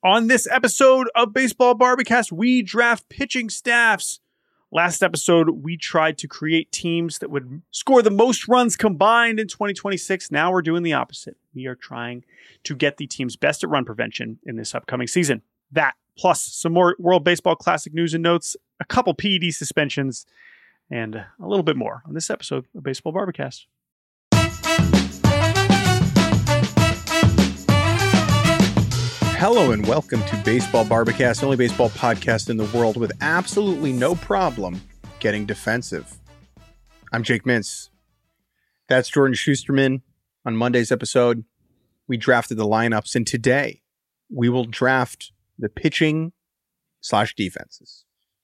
On this episode of Baseball Barbacast, we draft pitching staffs. Last episode, we tried to create teams that would score the most runs combined in 2026. Now we're doing the opposite. We are trying to get the teams best at run prevention in this upcoming season. That, plus some more World Baseball Classic news and notes, a couple PED suspensions, and a little bit more on this episode of Baseball Barbacast. Hello and welcome to Baseball Barbacast, the only baseball podcast in the world with absolutely no problem getting defensive. I'm Jake Mintz. That's Jordan Schusterman. On Monday's episode, we drafted the lineups, and today we will draft the pitching/defenses.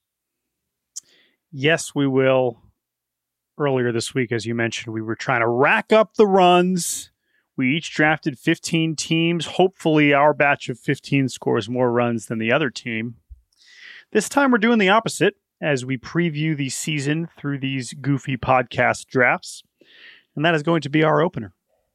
Yes, we will. Earlier this week, as you mentioned, we were trying to rack up the runs. We each drafted 15 teams. Hopefully, our batch of 15 scores more runs than the other team. This time, we're doing the opposite as we preview the season through these goofy podcast drafts. And that is going to be our opener.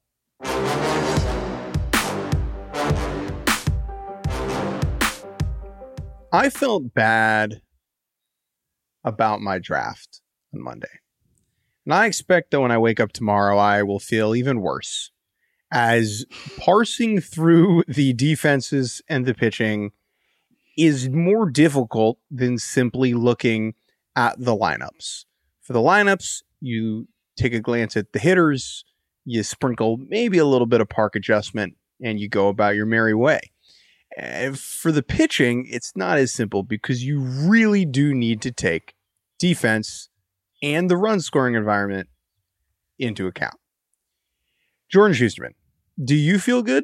I felt bad about my draft on Monday. And I expect that when I wake up tomorrow, I will feel even worse. As parsing through the defenses and the pitching is more difficult than simply looking at the lineups. For the lineups, you take a glance at the hitters, you sprinkle maybe a little bit of park adjustment, and you go about your merry way. For the pitching, it's not as simple because you really do need to take defense and the run scoring environment into account. Jordan Schusterman, do you feel good?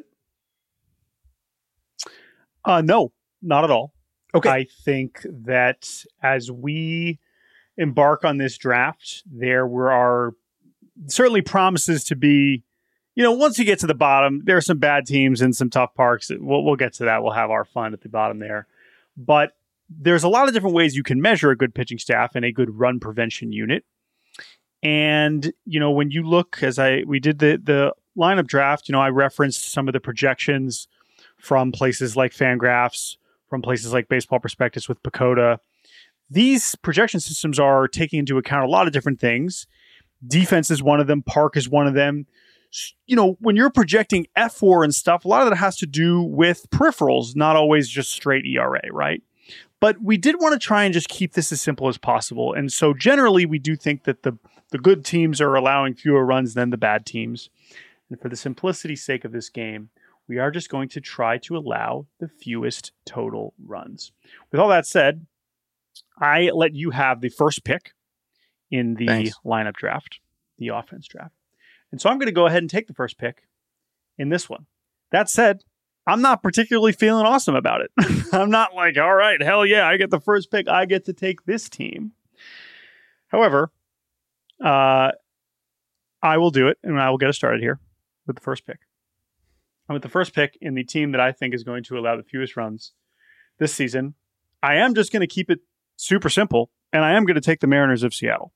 No, not at all. Okay. I think that as we embark on this draft, there are certainly promises to be, once you get to the bottom, there are some bad teams and some tough parks. We'll get to that. We'll have our fun at the bottom there. But there's a lot of different ways you can measure a good pitching staff and a good run prevention unit. And, when you look, we did the lineup draft, I referenced some of the projections from places like Fangraphs, from places like Baseball Prospectus with Pacoda. These projection systems are taking into account a lot of different things. Defense is one of them. Park is one of them. When you're projecting F4 and stuff, a lot of that has to do with peripherals, not always just straight ERA, right? But we did want to try and just keep this as simple as possible. And so generally, we do think that the good teams are allowing fewer runs than the bad teams. And for the simplicity's sake of this game, we are just going to try to allow the fewest total runs. With all that said, I let you have the first pick in the lineup draft, the offense draft. And so I'm going to go ahead and take the first pick in this one. That said, I'm not particularly feeling awesome about it. I'm not like, all right, hell yeah, I get the first pick. I get to take this team. However, I will do it, and I will get us started here with the first pick. And with the first pick in the team that I think is going to allow the fewest runs this season, I am just going to keep it super simple, and I am going to take the Mariners of Seattle.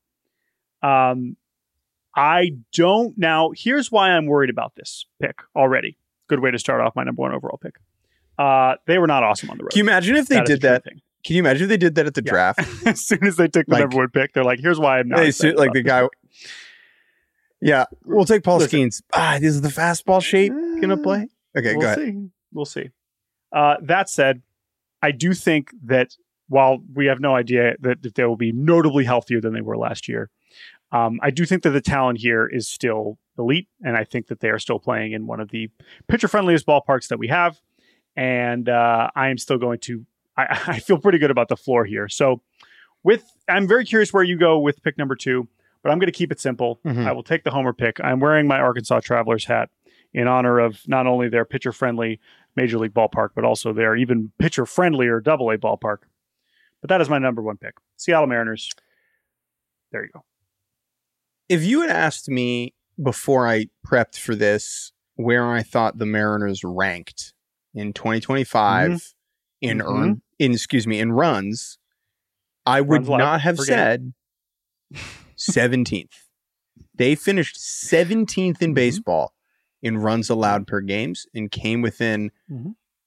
Here's why I'm worried about this pick already. Good way to start off my number one overall pick. They were not awesome on the road. Can you imagine if they did that? Can you imagine if they did that at the draft? As soon as they took the number one pick, they're like, here's why I'm not. The guy. Yeah, we'll take Paul Skeens. This is the fastball shape going to play? Okay, go ahead. We'll see. That said, I do think that while we have no idea that they will be notably healthier than they were last year, I do think that the talent here is still elite, and I think that they are still playing in one of the pitcher-friendliest ballparks that we have. And I am still going to. I feel pretty good about the floor here. So, I'm very curious where you go with pick number 2, but I'm going to keep it simple. Mm-hmm. I will take the homer pick. I'm wearing my Arkansas Travelers hat in honor of not only their pitcher-friendly Major League ballpark, but also their even pitcher-friendlier Double-A ballpark. But that is my number one pick. Seattle Mariners. There you go. If you had asked me before I prepped for this where I thought the Mariners ranked in 2025 in runs, I would not have said 17th. They finished 17th in baseball in runs allowed per games and came within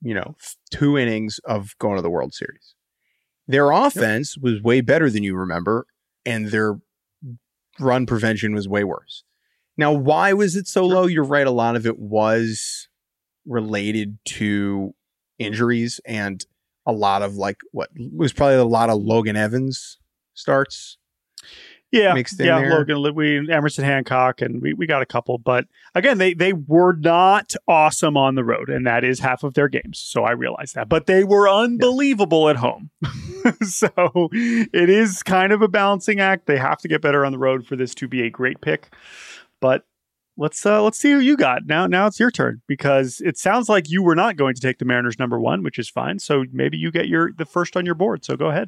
2 innings of going to the World Series. Their offense was way better than you remember, and their run prevention was way worse. Now, why was it so low? You're right. A lot of it was related to injuries and a lot of what was probably a lot of Logan Evans starts. Mixed in there. Logan, Emerson Hancock, and we got a couple. But again, they were not awesome on the road, and that is half of their games. So I realize that. But they were unbelievable at home. So it is kind of a balancing act. They have to get better on the road for this to be a great pick. But let's see who you got. Now it's your turn, because it sounds like you were not going to take the Mariners number 1, which is fine. So maybe you get the first on your board. So go ahead.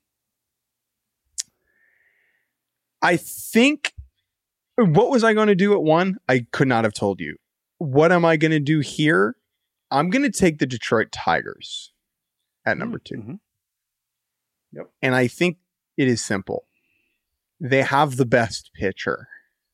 I think, what was I going to do at 1? I could not have told you. What am I going to do here? I'm going to take the Detroit Tigers at number 2. Mm-hmm. Yep. And I think it is simple. They have the best pitcher.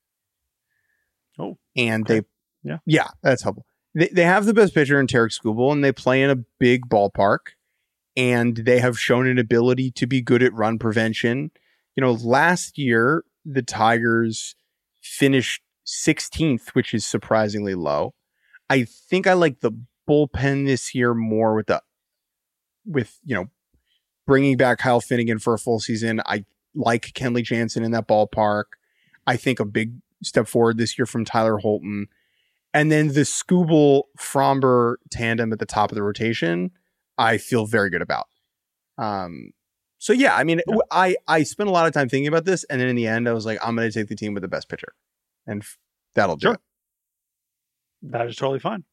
Oh, and okay. Yeah, that's helpful. They have the best pitcher in Tarek Skubal, and they play in a big ballpark, and they have shown an ability to be good at run prevention. Last year, the Tigers finished 16th, which is surprisingly low. I think I like the bullpen this year more with bringing back Kyle Finnegan for a full season. I like Kenley Jansen in that ballpark. I think a big step forward this year from Tyler Holton. And then the Skubal-Fromber tandem at the top of the rotation, I feel very good about. So yeah, I mean, I spent a lot of time thinking about this, and then in the end, I was like, I'm going to take the team with the best pitcher, and that'll do it. That is totally fine.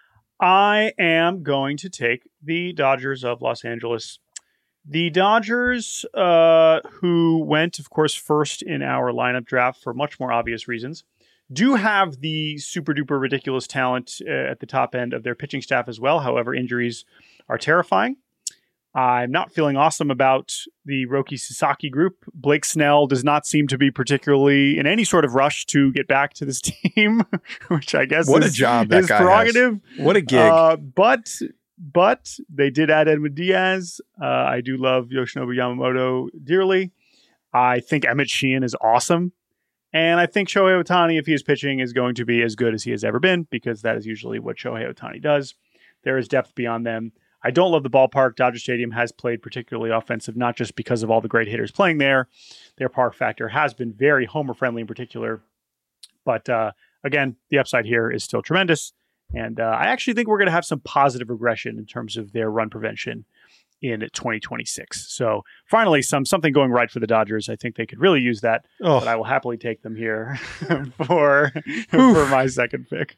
I am going to take the Dodgers of Los Angeles. The Dodgers, who went, of course, first in our lineup draft for much more obvious reasons, do have the super duper ridiculous talent at the top end of their pitching staff as well. However, injuries are terrifying. I'm not feeling awesome about the Roki Sasaki group. Blake Snell does not seem to be particularly in any sort of rush to get back to this team, which I guess what a job that guy prerogative. Has. What a gig. But they did add Edwin Diaz. I do love Yoshinobu Yamamoto dearly. I think Emmett Sheehan is awesome. And I think Shohei Ohtani, if he is pitching, is going to be as good as he has ever been, because that is usually what Shohei Ohtani does. There is depth beyond them. I don't love the ballpark. Dodger Stadium has played particularly offensive, not just because of all the great hitters playing there. Their park factor has been very homer-friendly in particular. But again, the upside here is still tremendous. And I actually think we're going to have some positive regression in terms of their run prevention in 2026. So finally, something going right for the Dodgers. I think they could really use that. But I will happily take them here for my second pick.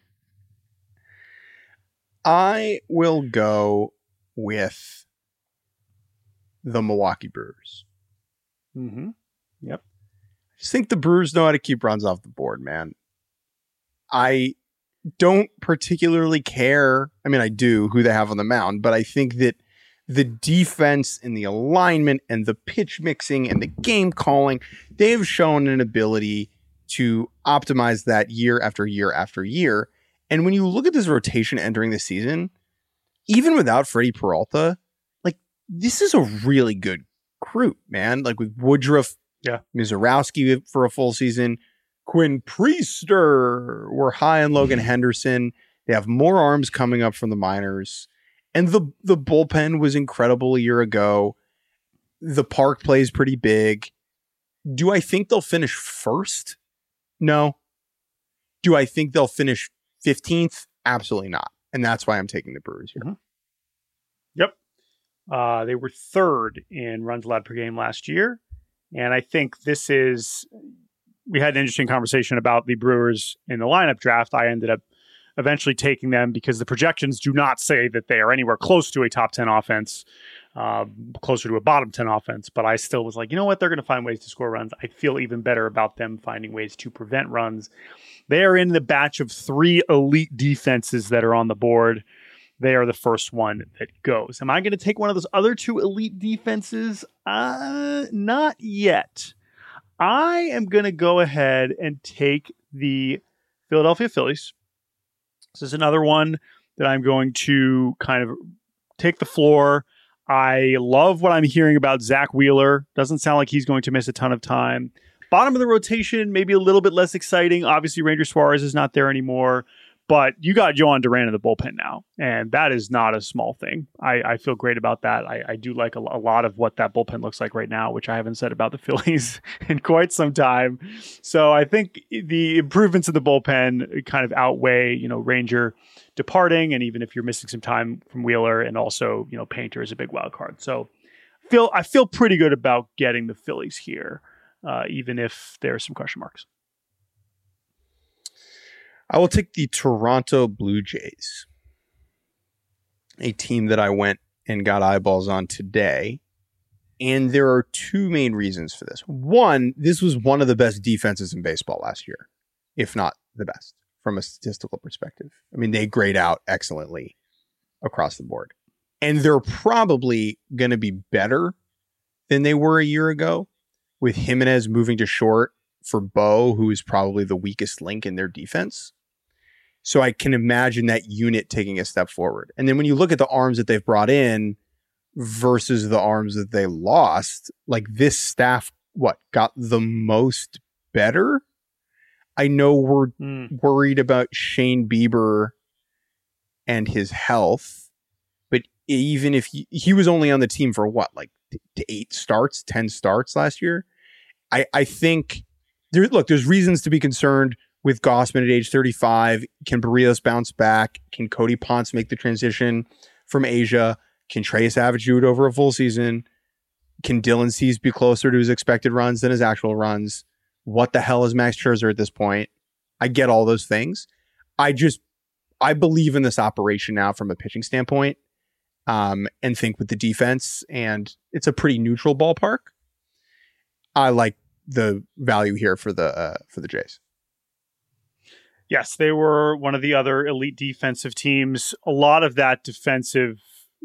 I will go with the Milwaukee Brewers. Mm-hmm. Yep. I just think the Brewers know how to keep runs off the board, man. I don't particularly care. I mean, I do who they have on the mound, but I think that the defense and the alignment and the pitch mixing and the game calling, they've shown an ability to optimize that year after year after year. And when you look at this rotation entering the season, even without Freddie Peralta, this is a really good group, man. With Woodruff, Mizorowski for a full season, Quinn Priester, we're high on Logan Henderson. They have more arms coming up from the minors. And the bullpen was incredible a year ago. The park plays pretty big. Do I think they'll finish first? No. Do I think they'll finish 15th? Absolutely not. And that's why I'm taking the Brewers here. Mm-hmm. Yep. They were third in runs allowed per game last year. And I think we had an interesting conversation about the Brewers in the lineup draft. I ended up eventually taking them because the projections do not say that they are anywhere close to a top 10 offense, closer to a bottom 10 offense. But I still was like, you know what? They're going to find ways to score runs. I feel even better about them finding ways to prevent runs. They are in the batch of 3 elite defenses that are on the board. They are the first one that goes. Am I going to take one of those other 2 elite defenses? Not yet. I am going to go ahead and take the Philadelphia Phillies. This is another one that I'm going to kind of take the floor. I love what I'm hearing about Zach Wheeler. Doesn't sound like he's going to miss a ton of time. Bottom of the rotation, maybe a little bit less exciting. Obviously, Ranger Suarez is not there anymore. But you got Johan Duran in the bullpen now, and that is not a small thing. I feel great about that. I do like a lot of what that bullpen looks like right now, which I haven't said about the Phillies in quite some time. So I think the improvements in the bullpen kind of outweigh, Ranger departing, and even if you're missing some time from Wheeler, and also, Painter is a big wild card. So I feel pretty good about getting the Phillies here, even if there are some question marks. I will take the Toronto Blue Jays, a team that I went and got eyeballs on today. And there are two main reasons for this. One, this was one of the best defenses in baseball last year, if not the best from a statistical perspective. I mean, they grade out excellently across the board. And they're probably going to be better than they were a year ago, with Jimenez moving to short for Bo, who is probably the weakest link in their defense. So I can imagine that unit taking a step forward. And then when you look at the arms that they've brought in versus the arms that they lost, like this staff, got the most better? I know we're worried about Shane Bieber and his health, but even if he was only on the team for 10 starts last year, I think there's reasons to be concerned with Gausman at age 35. Can Barrios bounce back? Can Cody Ponce make the transition from Asia? Can Trey Savage do it over a full season? Can Dylan Cease be closer to his expected runs than his actual runs? What the hell is Max Scherzer at this point? I get all those things. I believe in this operation now from a pitching standpoint, and think with the defense, and it's a pretty neutral ballpark. I like the value here for the Jays. Yes, they were one of the other elite defensive teams. A lot of that defensive,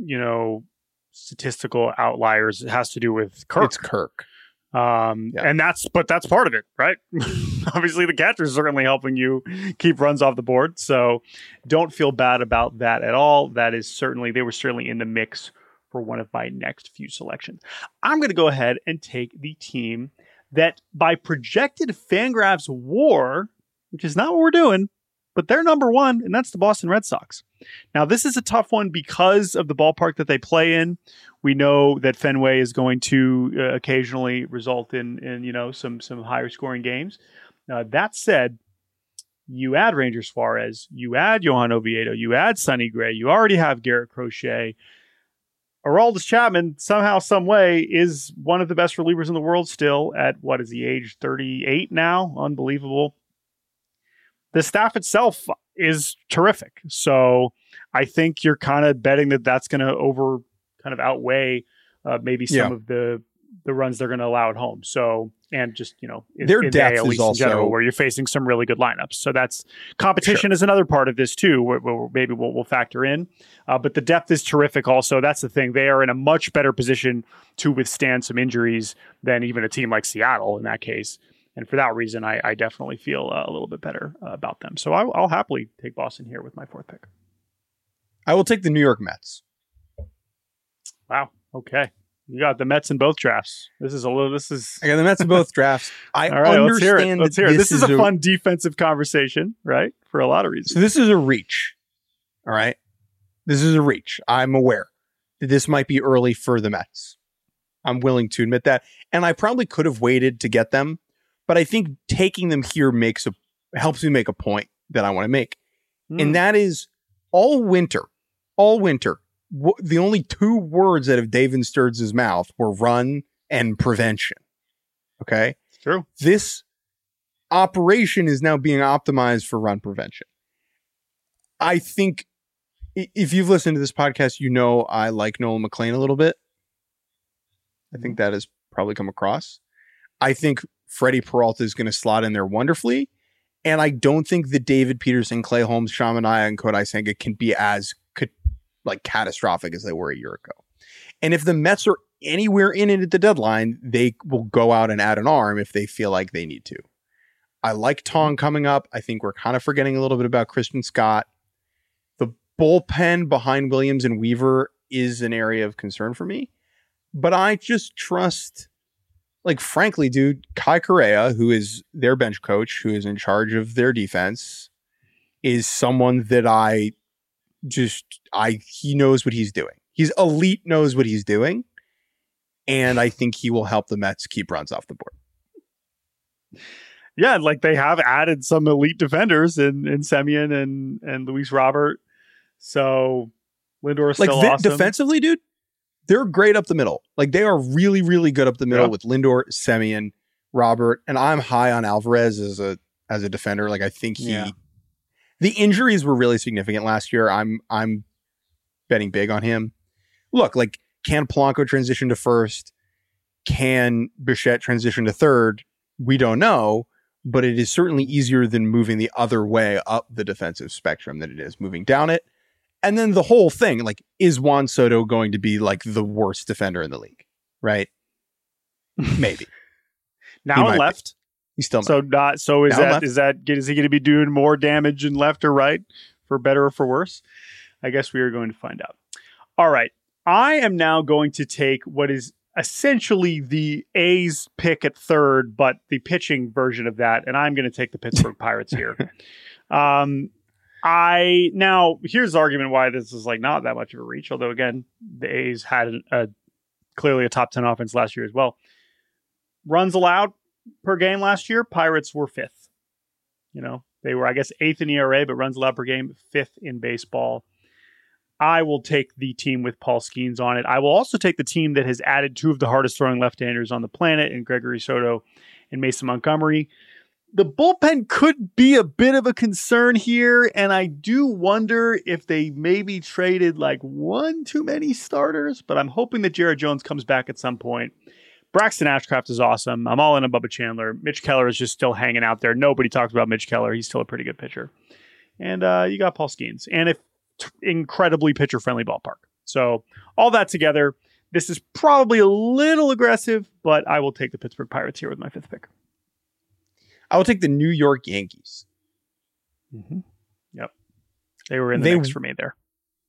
statistical outliers has to do with Kirk. It's Kirk. And that's part of it, right? Obviously the catcher is certainly helping you keep runs off the board. So don't feel bad about that at all. They were certainly in the mix for one of my next few selections. I'm going to go ahead and take the team that by projected Fangraphs WAR, which is not what we're doing, but they're number one, and that's the Boston Red Sox. Now, this is a tough one because of the ballpark that they play in. We know that Fenway is going to occasionally result in some higher scoring games. That said, you add Ranger Suarez, you add Johan Oviedo, you add Sonny Gray, you already have Garrett Crochet. Aroldis Chapman, somehow, some way, is one of the best relievers in the world still at, what is he, age 38 now? Unbelievable. The staff itself is terrific. So I think you're kind of betting that that's going to outweigh maybe some of the runs they're going to allow at home. So, and just, their depth is also in general, where you're facing some really good lineups. So that's competition is another part of this too, where maybe we'll factor in. But the depth is terrific also. That's the thing. They are in a much better position to withstand some injuries than even a team like Seattle in that case. And for that reason, I definitely feel a little bit better about them. So I'll happily take Boston here with my fourth pick. I will take the New York Mets. Wow. Okay. You got the Mets in both drafts. I got the Mets in both drafts. All right, understand. Let's hear it. This is a fun defensive conversation, right? For a lot of reasons. So this is a reach. All right. This is a reach. I'm aware that this might be early for the Mets. I'm willing to admit that. And I probably could have waited to get them. But I think taking them here helps me make a point that I want to make. And that is all winter, the only two words out of David Stearns' mouth were run and prevention. Okay? It's true. This operation is now being optimized for run prevention. I think if you've listened to this podcast, I like Nolan McLean a little bit. I think that has probably come across. I think Freddie Peralta is going to slot in there wonderfully. And I don't think that David Peterson, Clay Holmes, Shamanaya, and Kodai Senga can be as catastrophic as they were a year ago. And if the Mets are anywhere in it at the deadline, they will go out and add an arm if they feel like they need to. I like Tong coming up. I think we're kind of forgetting a little bit about Christian Scott. The bullpen behind Williams and Weaver is an area of concern for me. But I just trust, like, frankly, dude, Kai Correa, who is their bench coach, who is in charge of their defense, is someone that he knows what he's doing. He's elite, knows what he's doing. And I think he will help the Mets keep runs off the board. Yeah, like they have added some elite defenders in Semien and Luis Robert. So Lindor is still awesome. Defensively, dude, they're great up the middle. Like they are really, really good up the middle with Lindor, Semien, Robert, and I'm high on Alvarez as a defender. Like I think the injuries were really significant last year. I'm betting big on him. Look, like can Polanco transition to first? Can Bichette transition to third? We don't know, but it is certainly easier than moving the other way up the defensive spectrum than it is moving down it. And then the whole thing, like, is Juan Soto going to be like the worst defender in the league? Right? Maybe. Now on left. He's still not. So is he going to be doing more damage in left or right for better or for worse? I guess we are going to find out. All right. I am now going to take what is essentially the A's pick at third, but the pitching version of that. And I'm going to take the Pittsburgh Pirates here. Here's the argument why this is like not that much of a reach. Although again, the A's had clearly a top 10 offense last year as well. Runs allowed per game last year, Pirates were fifth. You know, they were, I guess, eighth in ERA, but runs allowed per game, fifth in baseball. I will take the team with Paul Skeens on it. I will also take the team that has added two of the hardest throwing left-handers on the planet in Gregory Soto and Mason Montgomery. The bullpen could be a bit of a concern here, and I do wonder if they maybe traded like one too many starters, but I'm hoping that Jared Jones comes back at some point. Braxton Ashcraft is awesome. I'm all in on Bubba Chandler. Mitch Keller is just still hanging out there. Nobody talks about Mitch Keller. He's still a pretty good pitcher. And you got Paul Skeens. And incredibly pitcher-friendly ballpark. So all that together, this is probably a little aggressive, but I will take the Pittsburgh Pirates here with my fifth pick. I will take the New York Yankees. Mm-hmm. Yep. They were in the mix for me there.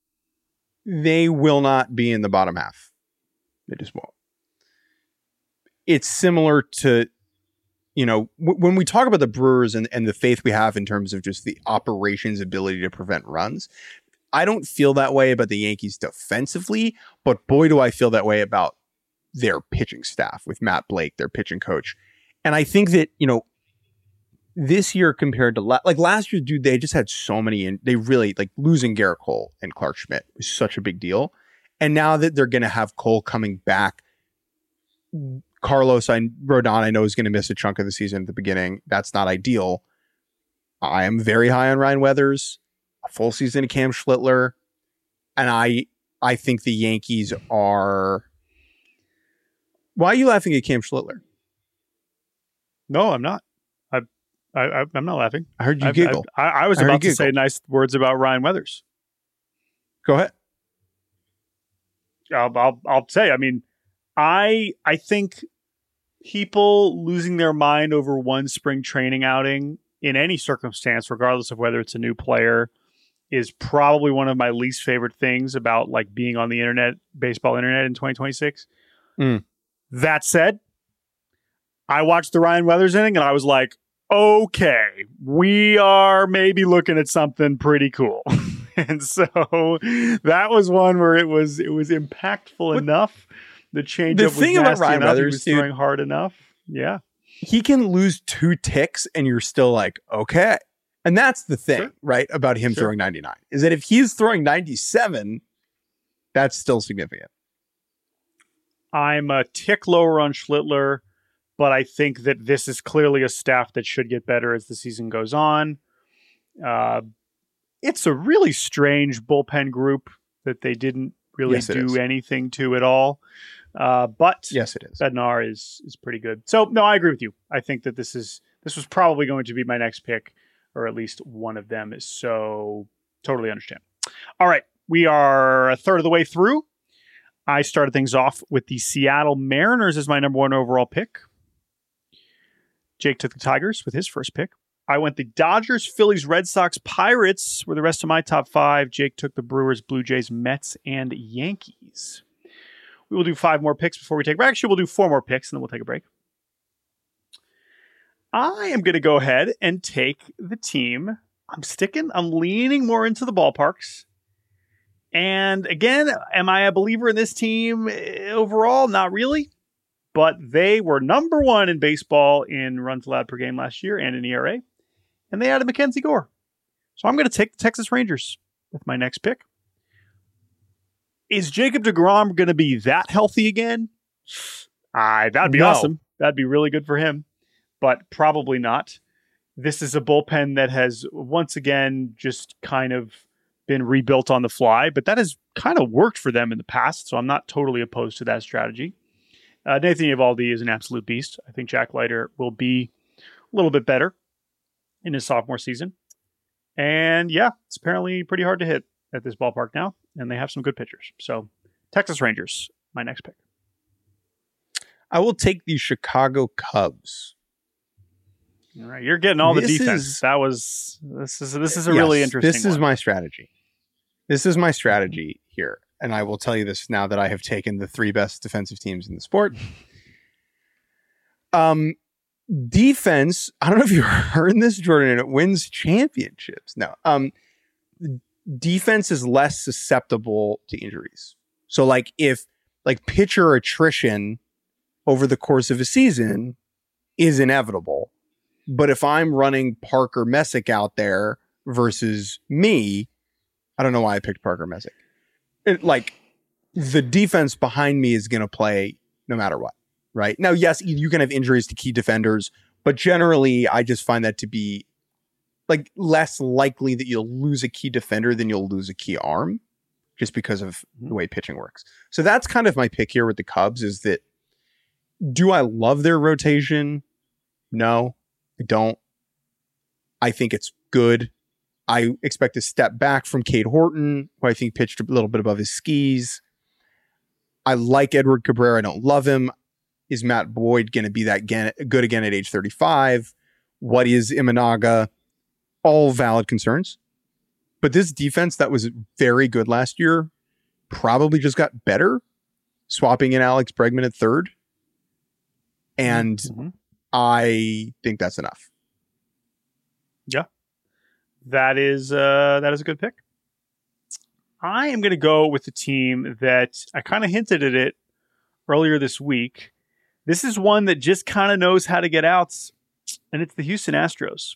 They will not be in the bottom half. They just won't. It's similar to, you know, when we talk about the Brewers and the faith we have in terms of just the operations ability to prevent runs, I don't feel that way about the Yankees defensively, but boy, do I feel that way about their pitching staff with Matt Blake, their pitching coach. And I think that, you know, this year compared to last year, dude, they just had so many, and they really like losing Garrett Cole and Clark Schmidt was such a big deal. And now that they're going to have Cole coming back, Carlos Rodon, I know is going to miss a chunk of the season at the beginning. That's not ideal. I am very high on Ryan Weathers, a full season of Cam Schlittler, and I think the Yankees are. Why are you laughing at Cam Schlittler? No, I'm not. I'm not laughing. I heard you giggle. I was about to say nice words about Ryan Weathers. Go ahead. I'll say. I mean, I think people losing their mind over one spring training outing in any circumstance, regardless of whether it's a new player, is probably one of my least favorite things about like being on the internet, baseball internet in 2026. That said, I watched the Ryan Weathers inning and I was like, okay, we are maybe looking at something pretty cool. And so that was one where it was impactful enough. The change the thing about Ryan Weathers, was throwing hard enough. Yeah. He can lose 2 ticks and you're still like, okay. And that's the thing, right? About him throwing 99 is that if he's throwing 97, that's still significant. I'm a tick lower on Schlittler, but I think that this is clearly a staff that should get better as the season goes on. It's a really strange bullpen group that they didn't really do anything to at all. But yes, it is. Bednar is pretty good. So no, I agree with you. I think that this was probably going to be my next pick, or at least one of them. So totally understand. All right. We are a third of the way through. I started things off with the Seattle Mariners as my number 1 overall pick. Jake took the Tigers with his first pick. I went the Dodgers, Phillies, Red Sox, Pirates were the rest of my top 5. Jake took the Brewers, Blue Jays, Mets, and Yankees. We will do 5 more picks before we take a break. Actually, we'll do 4 more picks, and then we'll take a break. I am going to go ahead and take the team. I'm leaning more into the ballparks. And again, am I a believer in this team overall? Not really. But they were number 1 in baseball in runs allowed per game last year and in ERA. And they added Mackenzie Gore. So I'm going to take the Texas Rangers with my next pick. Is Jacob deGrom going to be that healthy again? That'd be awesome. That'd be really good for him. But probably not. This is a bullpen that has once again just kind of been rebuilt on the fly, but that has kind of worked for them in the past, so I'm not totally opposed to that strategy. Nathan Eovaldi is an absolute beast. I think Jack Leiter will be a little bit better in his sophomore season. And yeah, it's apparently pretty hard to hit at this ballpark now, and they have some good pitchers. So Texas Rangers, my next pick. I will take the Chicago Cubs. All right, you're getting all the defense. This is a really interesting This is my strategy. This is my strategy here. And I will tell you this now that I have taken the 3 best defensive teams in the sport. Defense, I don't know if you heard this, Jordan, it wins championships. No. Defense is less susceptible to injuries. So like if pitcher attrition over the course of a season is inevitable. But if I'm running Parker Messick out there versus me, I don't know why I picked Parker Messick. The defense behind me is going to play no matter what, right? Now, yes, you can have injuries to key defenders, but generally I just find that to be less likely that you'll lose a key defender than you'll lose a key arm just because of the way pitching works. So that's kind of my pick here with the Cubs is that, do I love their rotation? No. I don't. I think it's good. I expect a step back from Cade Horton, who I think pitched a little bit above his skis. I like Edward Cabrera. I don't love him. Is Matt Boyd going to be that good again at age 35? What is Imanaga? All valid concerns. But this defense that was very good last year probably just got better, swapping in Alex Bregman at third. And I think that's enough. Yeah, that is a good pick. I am going to go with the team that I kind of hinted at it earlier this week. This is one that just kind of knows how to get outs, and it's the Houston Astros.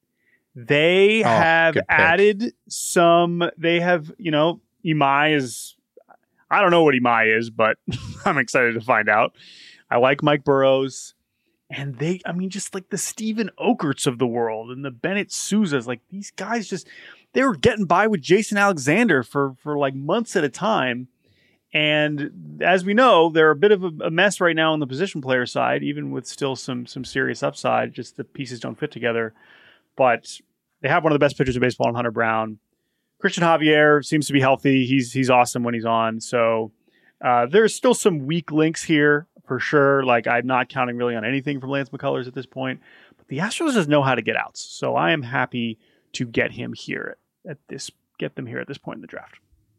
They have added some. They have, Imai is. I don't know what Imai is, but I'm excited to find out. I like Mike Burrows. And just like the Steven Okerts of the world and the Bennett Souzas, like these guys they were getting by with Jason Alexander for like months at a time. And as we know, they're a bit of a mess right now on the position player side, even with still some serious upside. Just the pieces don't fit together. But they have one of the best pitchers in baseball in Hunter Brown. Christian Javier seems to be healthy. He's awesome when he's on. So there's still some weak links here. For sure, I'm not counting really on anything from Lance McCullers at this point. But the Astros just know how to get outs, so I am happy to get them here at this point in the draft.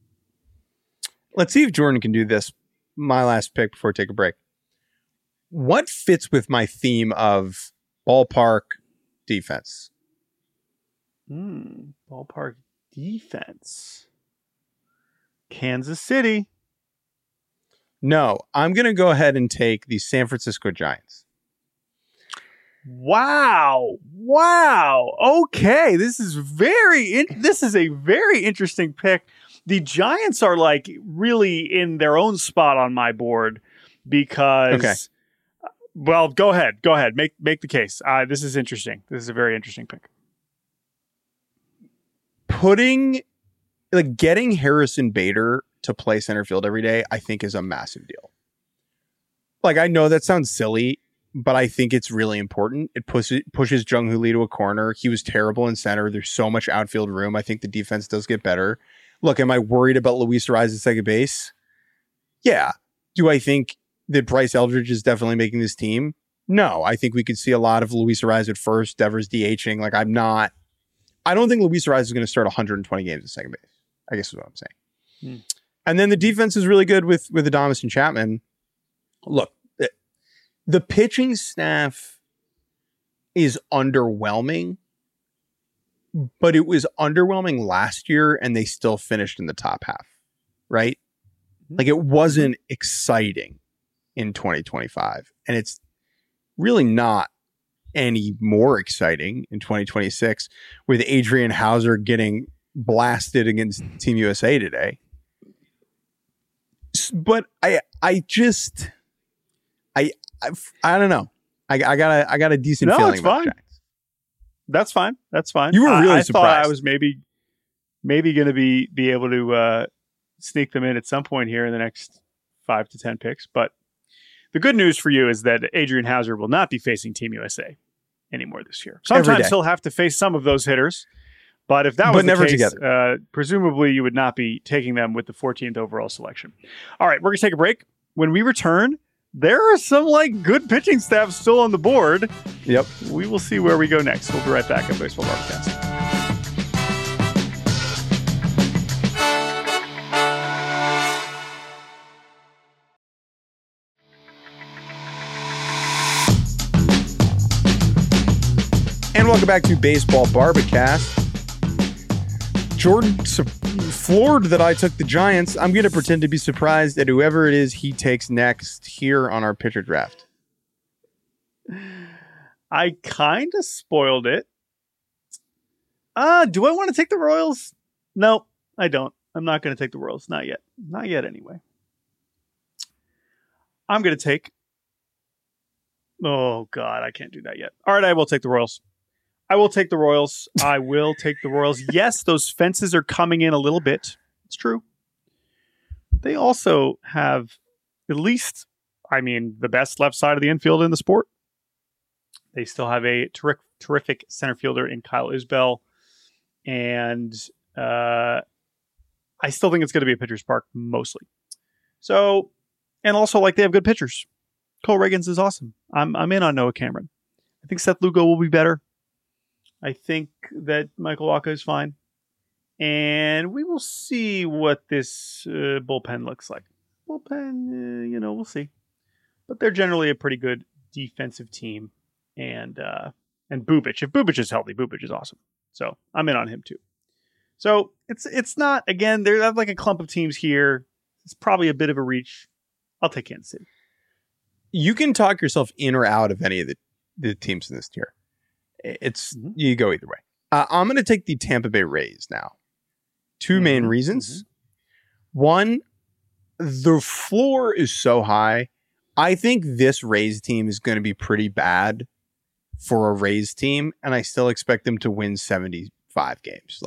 Let's see if Jordan can do this. My last pick before we take a break. What fits with my theme of ballpark defense? Ballpark defense. Kansas City. No, I'm going to go ahead and take the San Francisco Giants. Wow. Okay. This is a very interesting pick. The Giants are really in their own spot on my board because, well, go ahead. Make the case. This is interesting. This is a very interesting pick. Getting Harrison Bader to play center field every day, I think is a massive deal. I know that sounds silly, but I think it's really important. It pushes Jung Hoo Lee to a corner. He was terrible in center. There's so much outfield room. I think the defense does get better. Look, am I worried about Luis Arraez at second base? Yeah. Do I think that Bryce Eldridge is definitely making this team? No, I think we could see a lot of Luis Ariz at first, Devers DHing. Like, I don't think Luis Ariz is going to start 120 games at second base, I guess is what I'm saying. And then the defense is really good with Adames and Chapman. Look, the pitching staff is underwhelming, but it was underwhelming last year and they still finished in the top half, right? Like, it wasn't exciting in 2025, and it's really not any more exciting in 2026 with Adrian Hauser getting blasted against Team USA today. But I don't know. I got a decent feeling about Jax. That's fine. You were really I surprised. thought I was maybe going to be able to sneak them in at some point here in the next 5 to 10 picks. But the good news for you is that Adrian Hauser will not be facing Team USA anymore this year. Sometimes he'll have to face some of those hitters. But if that was the case, presumably you would not be taking them with the 14th overall selection. All right, we're going to take a break. When we return, there are some good pitching staff still on the board. Yep. We will see where we go next. We'll be right back on Baseball Barbacast. And welcome back to Baseball Barbacast. Jordan floored that I took the Giants. I'm going to pretend to be surprised at whoever it is he takes next here on our pitcher draft. I kind of spoiled it. Do I want to take the Royals? No, I don't. I'm not going to take the Royals. Not yet. Not yet, anyway. I'm going to take... Oh, God, I can't do that yet. All right, I will take the Royals. I will take the Royals. Yes, those fences are coming in a little bit. It's true. But they also have at least, the best left side of the infield in the sport. They still have a terrific center fielder in Kyle Isbell. And I still think it's going to be a pitcher's park mostly. So, and also they have good pitchers. Cole Reagans is awesome. I'm in on Noah Cameron. I think Seth Lugo will be better. I think that Michael Wacha is fine. And we will see what this bullpen looks like. Bullpen, we'll see. But they're generally a pretty good defensive team. And Bubic. If Bubic is healthy, Bubic is awesome. So I'm in on him too. So it's not, again, they have a clump of teams here. It's probably a bit of a reach. I'll take Kansas City. You can talk yourself in or out of any of the teams in this tier. You go either way. I'm going to take the Tampa Bay Rays now. Two main reasons. One, the floor is so high. I think this Rays team is going to be pretty bad for a Rays team, and I still expect them to win 75 games.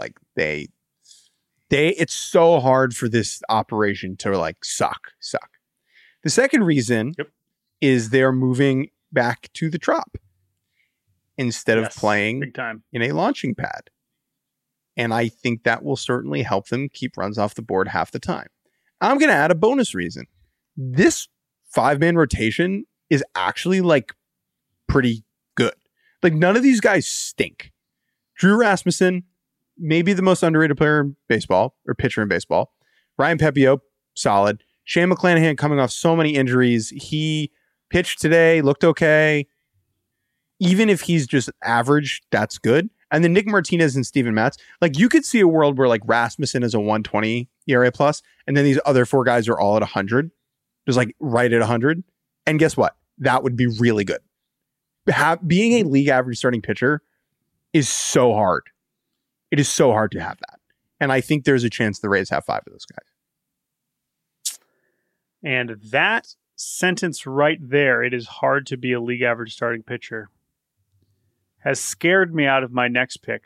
It's so hard for this operation to suck. The second reason is they're moving back to the Trop instead of playing big time in a launching pad. And I think that will certainly help them keep runs off the board half the time. I'm going to add a bonus reason. This 5-man rotation is actually pretty good. None of these guys stink. Drew Rasmussen, maybe the most underrated player in baseball or pitcher in baseball. Ryan Pepiot, solid. Shane McClanahan coming off so many injuries. He pitched today, looked okay. Even if he's just average, that's good. And then Nick Martinez and Steven Matz. You could see a world where Rasmussen is a 120 ERA plus, and then these other 4 guys are all at 100. Just right at 100. And guess what? That would be really good. Being a league average starting pitcher is so hard. It is so hard to have that. And I think there's a chance the Rays have 5 of those guys. And that sentence right there, it is hard to be a league average starting pitcher, has scared me out of my next pick.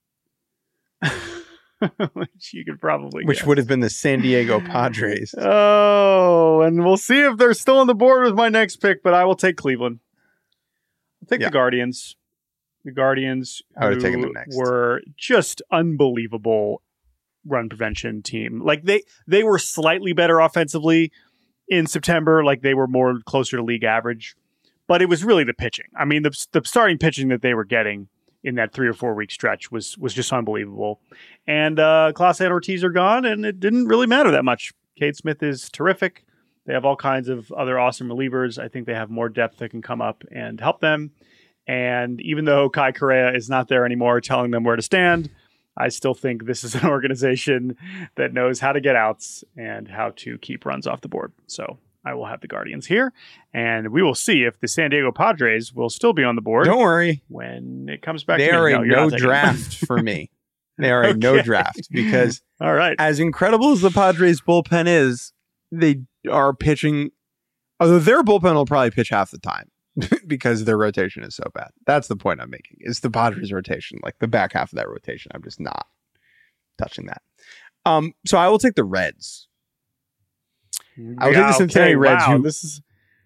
Which you could probably guess. Which would have been the San Diego Padres. Oh, and we'll see if they're still on the board with my next pick, but I will take Cleveland. I'll take the Guardians. The Guardians I would have taken them next. Were just unbelievable run prevention team. They were slightly better offensively in September. They were more closer to league average. But it was really the pitching. I mean, the starting pitching that they were getting in that 3 or 4 week stretch was just unbelievable. And Clase and Ortiz are gone, and it didn't really matter that much. Cade Smith is terrific. They have all kinds of other awesome relievers. I think they have more depth that can come up and help them. And even though Kai Correa is not there anymore telling them where to stand, I still think this is an organization that knows how to get outs and how to keep runs off the board. So I will have the Guardians here, and we will see if the San Diego Padres will still be on the board. Don't worry. When it comes back they to me. are No, a no draft for me. They are a no draft because all right. As incredible as the Padres bullpen is, they are pitching, although their bullpen will probably pitch half the time because their rotation is so bad. That's the point I'm making. It's the Padres rotation, like the back half of that rotation. I'm just not touching that. So I will take the Reds. I will take the Cincinnati Reds. Wow, who this is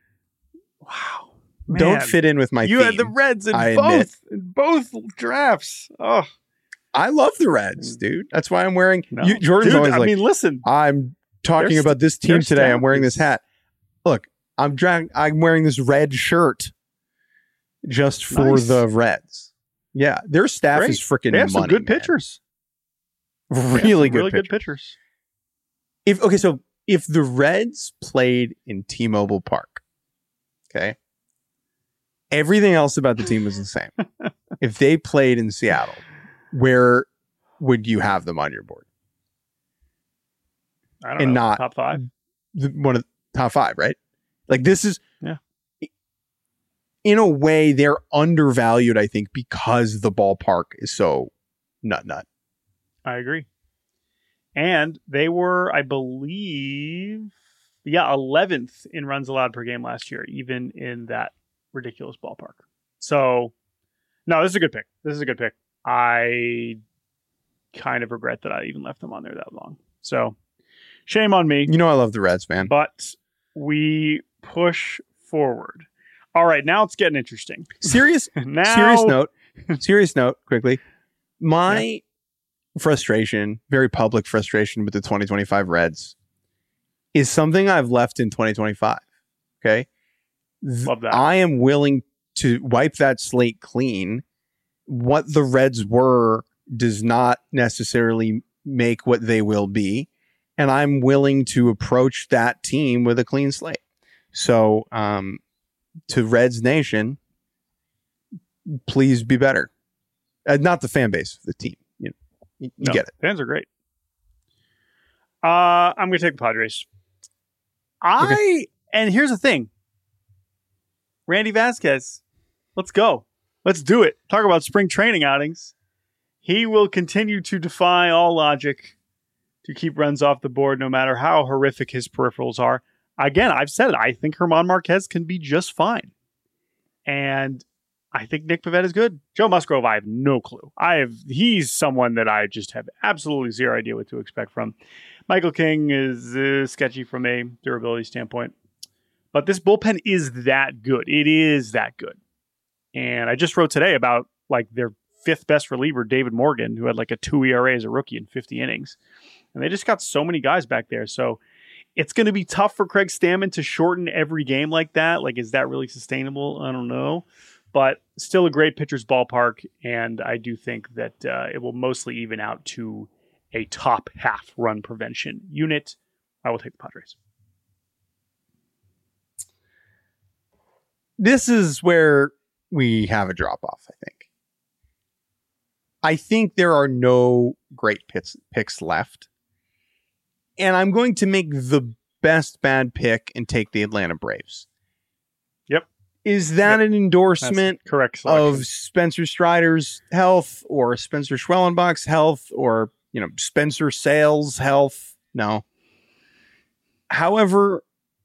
man. Don't fit in with my You theme. had the Reds in admit. both drafts. Oh, I love the Reds, dude. That's why I'm wearing. no. Jordan's Dude, always I like, mean, listen. I'm talking Their about this team their today. I'm staff wearing is- this hat. Look, I'm wearing this red shirt just for Nice. the Reds. Yeah, their staff Great. is freaking They have some money, good man. pitchers. Really good really pitchers. good pitchers. If the Reds played in T-Mobile Park, okay, everything else about the team was the same. If they played in Seattle, where would you have them on your board? I don't And know. not- Top 5. One of the top 5, right? Like this is, Yeah. in a way, they're undervalued, I think, because the ballpark is so nut. I agree. And they were, I believe, 11th in runs allowed per game last year, even in that ridiculous ballpark. So, no, this is a good pick. I kind of regret that I even left them on there that long. So, shame on me. You know I love the Reds, man. But we push forward. All right, now it's getting interesting. Serious note, quickly. My frustration, very public frustration with the 2025 Reds is something I've left in 2025. Okay. Love that. I am willing to wipe that slate clean. What the Reds were does not necessarily make what they will be. And I'm willing to approach that team with a clean slate. So, to Reds Nation, please be better. Not the fan base, the team. You No, get it. Fans are great. I'm going to take the Padres. And here's the thing. Randy Vasquez, let's go. Let's do it. Talk about spring training outings. He will continue to defy all logic to keep runs off the board, no matter how horrific his peripherals are. Again, I've said it. I think German Marquez can be just fine. And I think Nick Pivetta is good. Joe Musgrove, I have no clue. He's someone that I just have absolutely zero idea what to expect from. Michael King is sketchy from a durability standpoint. But this bullpen is that good. It is that good. And I just wrote today about like their 5th best reliever, David Morgan, who had like a 2 ERA as a rookie in 50 innings. And they just got so many guys back there. So it's going to be tough for Craig Stammen to shorten every game like that. Like, is that really sustainable? I don't know. But still a great pitcher's ballpark. And I do think that it will mostly even out to a top half run prevention unit. I will take the Padres. This is where we have a drop off, I think. I think there are no great picks left. And I'm going to make the best bad pick and take the Atlanta Braves. Yep. Is that an endorsement That's correct selection. of Spencer Strider's health or Spencer Schwellenbach's health or, Spencer Sales' health? No. However,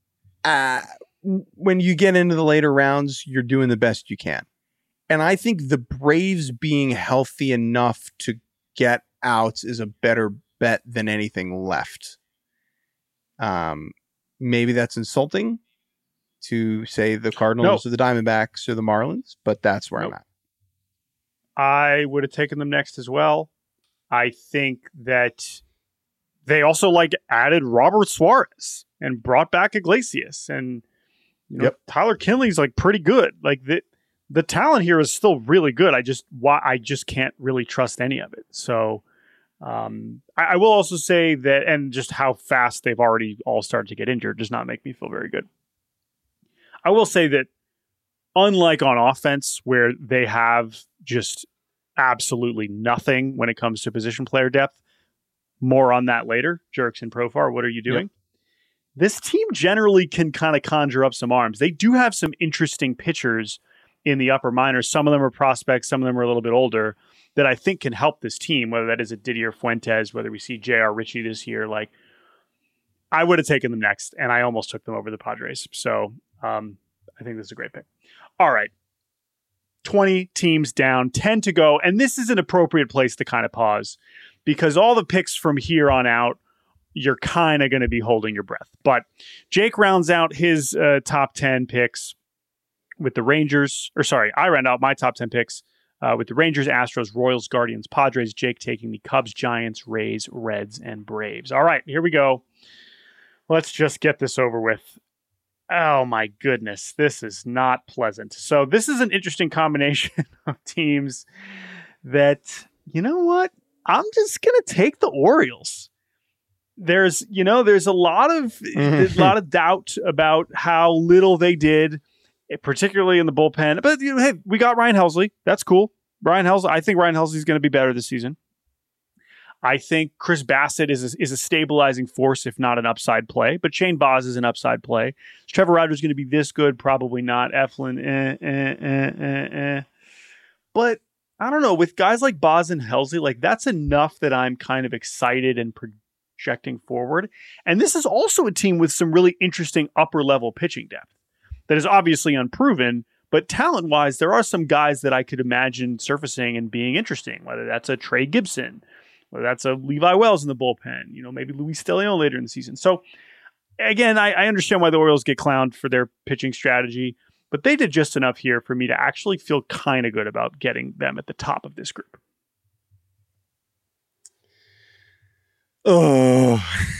when you get into the later rounds, you're doing the best you can. And I think the Braves being healthy enough to get outs is a better bet than anything left. Maybe that's insulting to say the Cardinals or the Diamondbacks or the Marlins, but that's where I'm at. I would have taken them next as well. I think that they also added Robert Suarez and brought back Iglesias. And Tyler Kinley's like pretty good. Like the talent here is still really good. I just can't really trust any of it. So I will also say that, and just how fast they've already all started to get injured does not make me feel very good. I will say that unlike on offense, where they have just absolutely nothing when it comes to position player depth, more on that later. Jerks and Profar, what are you doing? Yep. This team generally can kind of conjure up some arms. They do have some interesting pitchers in the upper minors. Some of them are prospects, some of them are a little bit older, that I think can help this team, whether that is a Didier Fuentes, whether we see J.R. Ritchie this year. Like, I would have taken them next, and I almost took them over the Padres. So I think this is a great pick. All right. 20 teams down, 10 to go. And this is an appropriate place to kind of pause, because all the picks from here on out, you're kind of going to be holding your breath. But Jake rounds out his top 10 picks with the Rangers. I round out my top 10 picks with the Rangers, Astros, Royals, Guardians, Padres. Jake taking the Cubs, Giants, Rays, Reds, and Braves. All right, here we go. Let's just get this over with. Oh my goodness, this is not pleasant. So this is an interesting combination of teams that, you know what? I'm just going to take the Orioles. There's a lot of doubt about how little they did, particularly in the bullpen. But hey, we got Ryan Helsley. That's cool. I think Ryan Helsley is going to be better this season. I think Chris Bassett is a stabilizing force, if not an upside play. But Shane Baz is an upside play. Is Trevor Rogers going to be this good? Probably not. Eflin, But I don't know. With guys like Baz and Helsley, like that's enough that I'm kind of excited and projecting forward. And this is also a team with some really interesting upper level pitching depth that is obviously unproven. But talent-wise, there are some guys that I could imagine surfacing and being interesting, whether that's a Trey Gibson, whether that's a Levi Wells in the bullpen, maybe Luis Stelion later in the season. So, again, I understand why the Orioles get clowned for their pitching strategy, but they did just enough here for me to actually feel kind of good about getting them at the top of this group. Oh.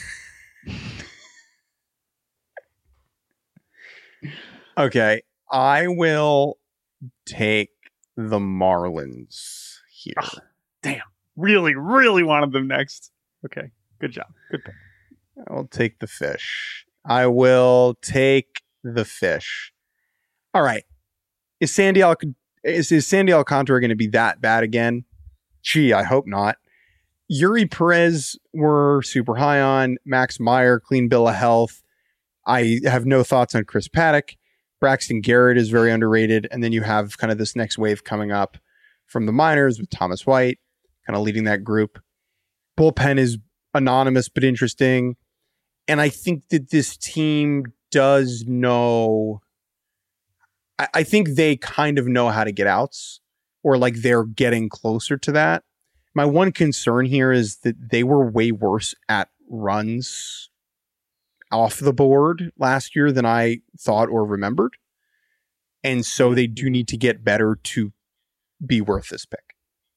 Okay. I will take the Marlins here. Oh, damn. Really, really wanted them next. Okay. Good job. Good pick. I'll take the fish. I will take the fish. All right. Is Sandy Alcantara going to be that bad again? Gee, I hope not. Yuri Perez, we're super high on. Max Meyer, clean bill of health. I have no thoughts on Chris Paddock. Braxton Garrett is very underrated. And then you have kind of this next wave coming up from the minors with Thomas White kind of leading that group. Bullpen is anonymous but interesting. And I think that this team does know. I think they kind of know how to get outs, or like they're getting closer to that. My one concern here is that they were way worse at runs off the board last year than I thought or remembered. And so they do need to get better to be worth this pick.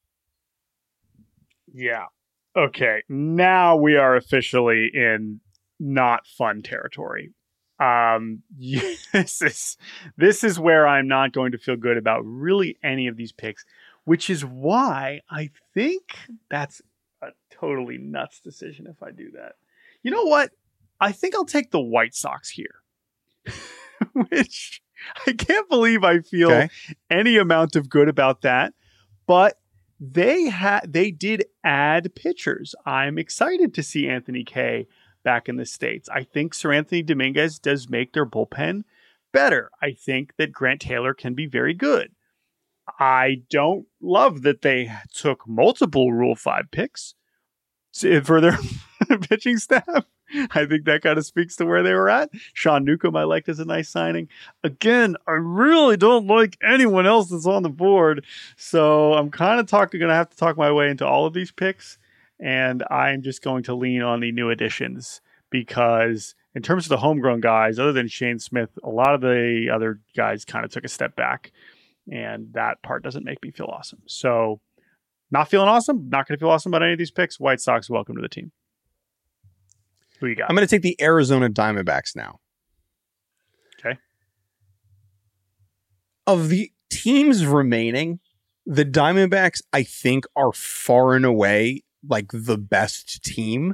Yeah. Okay. Now we are officially in not fun territory. This is where I'm not going to feel good about really any of these picks, which is why I think that's a totally nuts decision if I do that. You know what? I think I'll take the White Sox here, which I can't believe I feel any amount of good about that, but they did add pitchers. I'm excited to see Anthony Kay back in the States. I think Sir Anthony Dominguez does make their bullpen better. I think that Grant Taylor can be very good. I don't love that they took multiple Rule 5 picks for their pitching staff. I think that kind of speaks to where they were at. Sean Newcomb I liked as a nice signing. Again, I really don't like anyone else that's on the board. So I'm kind of going to have to talk my way into all of these picks. And I'm just going to lean on the new additions because in terms of the homegrown guys, other than Shane Smith, a lot of the other guys kind of took a step back. And that part doesn't make me feel awesome. So not feeling awesome. Not going to feel awesome about any of these picks. White Sox, welcome to the team. Who you got? I'm going to take the Arizona Diamondbacks now. Okay. Of the teams remaining, the Diamondbacks, I think, are far and away like the best team.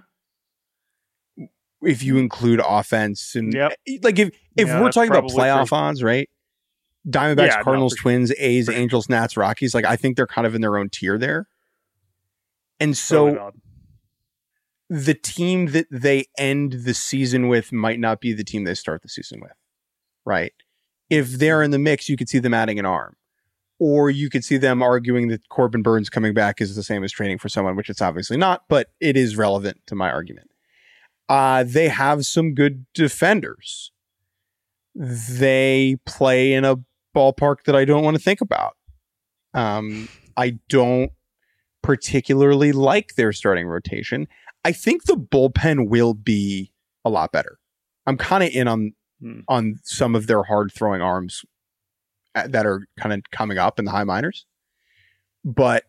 If you include offense and like if we're talking about playoff odds, right? Diamondbacks, Cardinals, Twins, A's, Angels, Nats, Rockies, like I think they're kind of in their own tier there. And so the team that they end the season with might not be the team they start the season with, right? If they're in the mix, you could see them adding an arm. Or you could see them arguing that Corbin Burns coming back is the same as trading for someone, which it's obviously not, but it is relevant to my argument. They have some good defenders. They play in a ballpark that I don't want to think about. I don't particularly like their starting rotation. I think the bullpen will be a lot better. I'm kind of in on some of their hard throwing arms that are kind of coming up in the high minors. But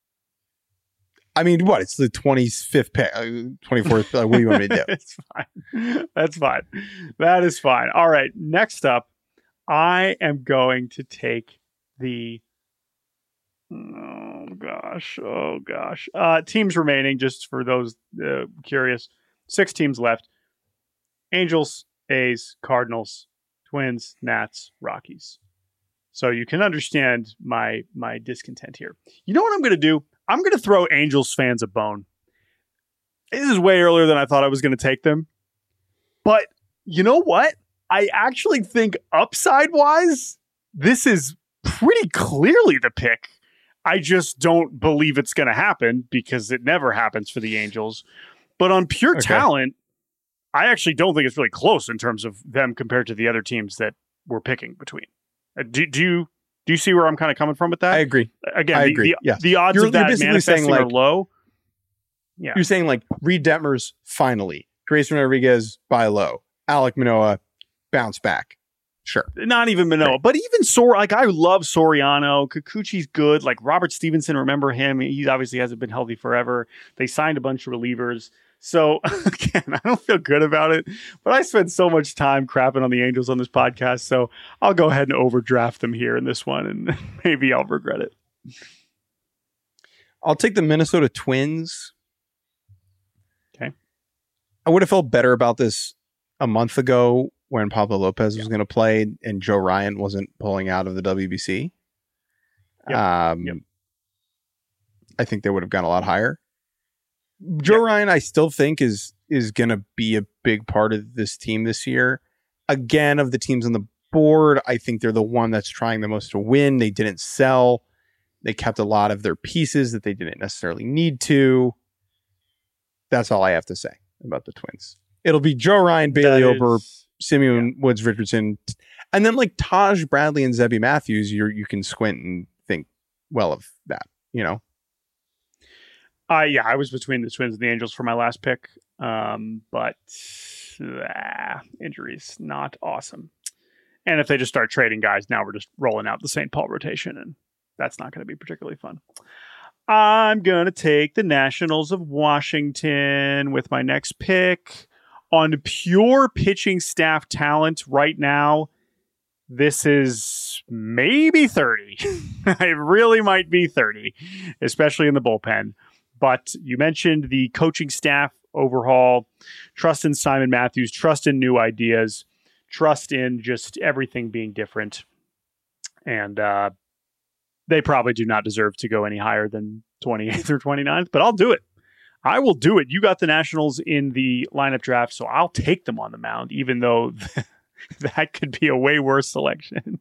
I mean, what? It's the 25th pick, 24th. What do you want me to do? It's fine. That's fine. That is fine. All right. Next up, I am going to take the oh gosh. Teams remaining, just for those curious. 6 teams left. Angels, A's, Cardinals, Twins, Nats, Rockies. So you can understand my discontent here. You know what I'm going to do? I'm going to throw Angels fans a bone. This is way earlier than I thought I was going to take them. But you know what? I actually think upside-wise, this is pretty clearly the pick. I just don't believe it's going to happen because it never happens for the Angels. But on pure talent, I actually don't think it's really close in terms of them compared to the other teams that we're picking between. Do you see where I'm kind of coming from with that? I agree. Again, I agree. The odds of that manifesting are low. Yeah. You're saying like Reed Detmers, finally. Grayson Rodriguez, buy low. Alek Manoah, bounce back. Sure. Not even Manoah, right. But even I love Soriano. Kikuchi's good. Like Robert Stevenson, remember him? He obviously hasn't been healthy forever. They signed a bunch of relievers. So, again, I don't feel good about it, but I spent so much time crapping on the Angels on this podcast, so I'll go ahead and overdraft them here in this one, and maybe I'll regret it. I'll take the Minnesota Twins. Okay. I would have felt better about this a month ago when Pablo Lopez was going to play and Joe Ryan wasn't pulling out of the WBC. Yep. I think they would have gone a lot higher. Joe Ryan, I still think is going to be a big part of this team this year. Again, of the teams on the board, I think they're the one that's trying the most to win. They didn't sell. They kept a lot of their pieces that they didn't necessarily need to. That's all I have to say about the Twins. It'll be Joe Ryan, Bailey Ober, Simeon Woods Richardson, and then like Taj Bradley and Zebby Matthews. You can squint and think well of that, you know. I was between the Twins and the Angels for my last pick, but injuries, not awesome. And if they just start trading guys, now we're just rolling out the St. Paul rotation, and that's not going to be particularly fun. I'm going to take the Nationals of Washington with my next pick. On pure pitching staff talent right now, this is maybe 30. It really might be 30, especially in the bullpen. But you mentioned the coaching staff overhaul, trust in Simon Matthews, trust in new ideas, trust in just everything being different. And they probably do not deserve to go any higher than 28th or 29th, but I'll do it. I will do it. You got the Nationals in the lineup draft, so I'll take them on the mound, even though that could be a way worse selection.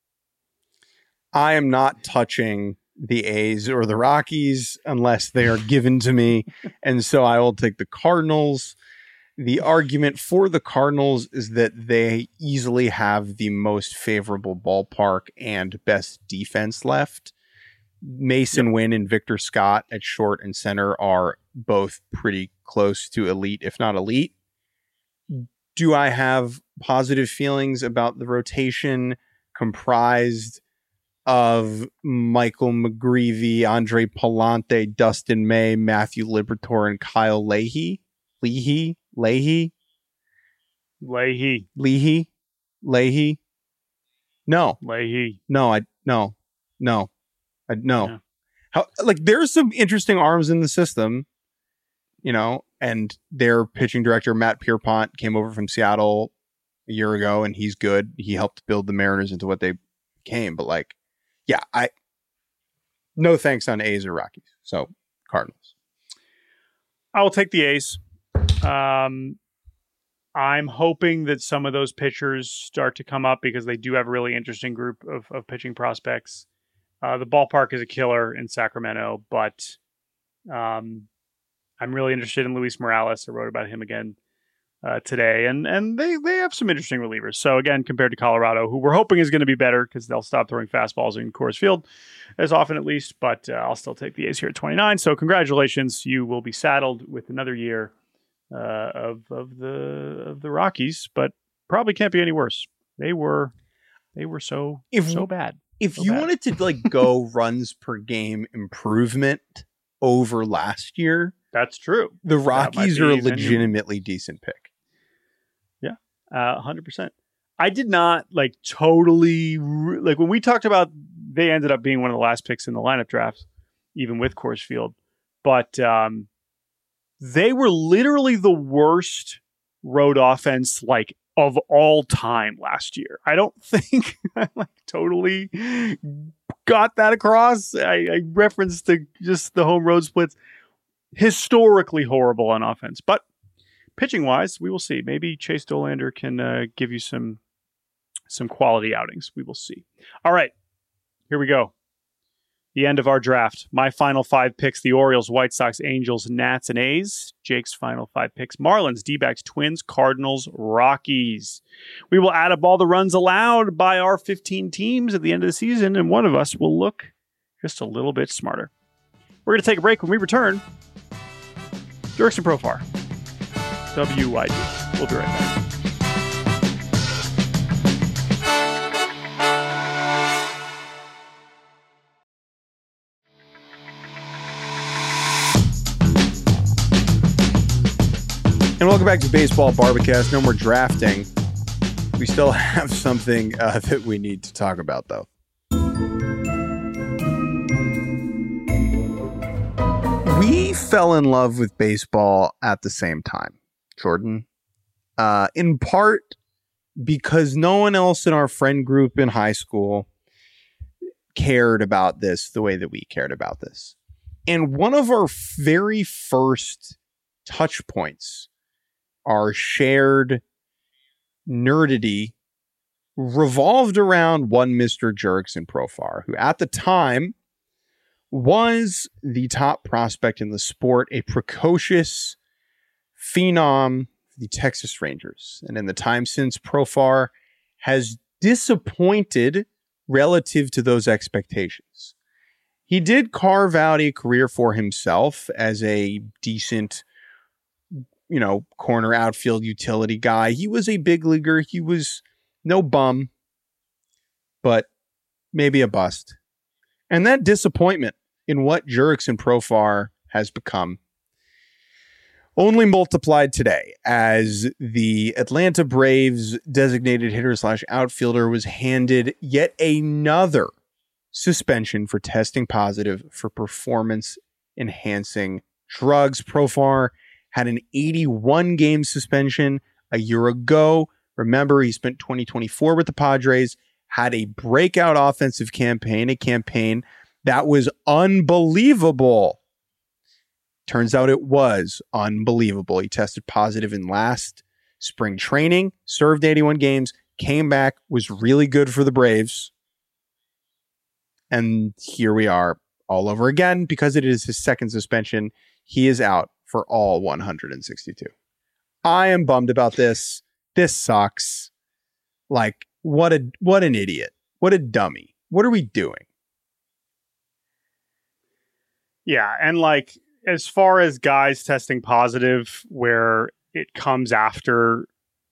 I am not touching the A's or the Rockies unless they are given to me. And so I will take the Cardinals. The argument for the Cardinals is that they easily have the most favorable ballpark and best defense left. Mason Wynn and Victor Scott at short and center are both pretty close to elite, if not elite. Do I have positive feelings about the rotation comprised of Michael McGreevy, Andre Palante, Dustin May, Matthew Liberatore, and Kyle Leahy? Leahy. No. Leahy. No. Yeah. How, like, there's some interesting arms in the system, and their pitching director, Matt Pierpont, came over from Seattle a year ago, and he's good. He helped build the Mariners into what they became. But, like, yeah, no thanks on A's or Rockies. So, Cardinals. I will take the A's. I'm hoping that some of those pitchers start to come up because they do have a really interesting group of pitching prospects. The ballpark is a killer in Sacramento, but I'm really interested in Luis Morales. I wrote about him again today, and they have some interesting relievers. So again, compared to Colorado, who we're hoping is going to be better because they'll stop throwing fastballs in Coors Field as often at least, but I'll still take the A's here at 29. So congratulations, you will be saddled with another year of the Rockies, but probably can't be any worse. They were so bad. If you wanted to like go runs per game improvement over last year, that's true. The Rockies are a legitimately decent pick. Yeah, 100%. I did not like totally like when we talked about. They ended up being one of the last picks in the lineup drafts, even with Coors Field, but they were literally the worst road offense like of all time last year. I don't think I like totally got that across. I referenced just the home road splits. Historically horrible on offense, but pitching wise, we will see. Maybe Chase Dolander can give you some quality outings. We will see. All right, here we go. The end of our draft. My final 5 picks, the Orioles, White Sox, Angels, Nats, and A's. Jake's final 5 picks, Marlins, D-backs, Twins, Cardinals, Rockies. We will add up all the runs allowed by our 15 teams at the end of the season, and one of us will look just a little bit smarter. We're going to take a break. When we return, Jurickson Profar, WYD. We'll be right back. And welcome back to Baseball Barbacast. No more drafting. We still have something that we need to talk about, though. We fell in love with baseball at the same time, Jordan. In part because no one else in our friend group in high school cared about this the way that we cared about this. And one of our very first touch points, our shared nerdity, revolved around one Mr. Jurickson Profar, who at the time was the top prospect in the sport, a precocious phenom for the Texas Rangers. And in the time since, Profar has disappointed relative to those expectations. He did carve out a career for himself as a decent, corner outfield utility guy. He was a big leaguer. He was no bum, but maybe a bust. And that disappointment in what Jurickson Profar has become only multiplied today as the Atlanta Braves designated hitter/outfielder was handed yet another suspension for testing positive for performance enhancing drugs. Profar had an 81-game suspension a year ago. Remember, he spent 2024 with the Padres, had a breakout offensive campaign, a campaign that was unbelievable. Turns out it was unbelievable. He tested positive in last spring training, served 81 games, came back, was really good for the Braves. And here we are all over again because it is his second suspension. He is out for all 162. I am bummed about this. This sucks. Like, what an idiot. What a dummy. What are we doing? Yeah, and like, as far as guys testing positive where it comes after,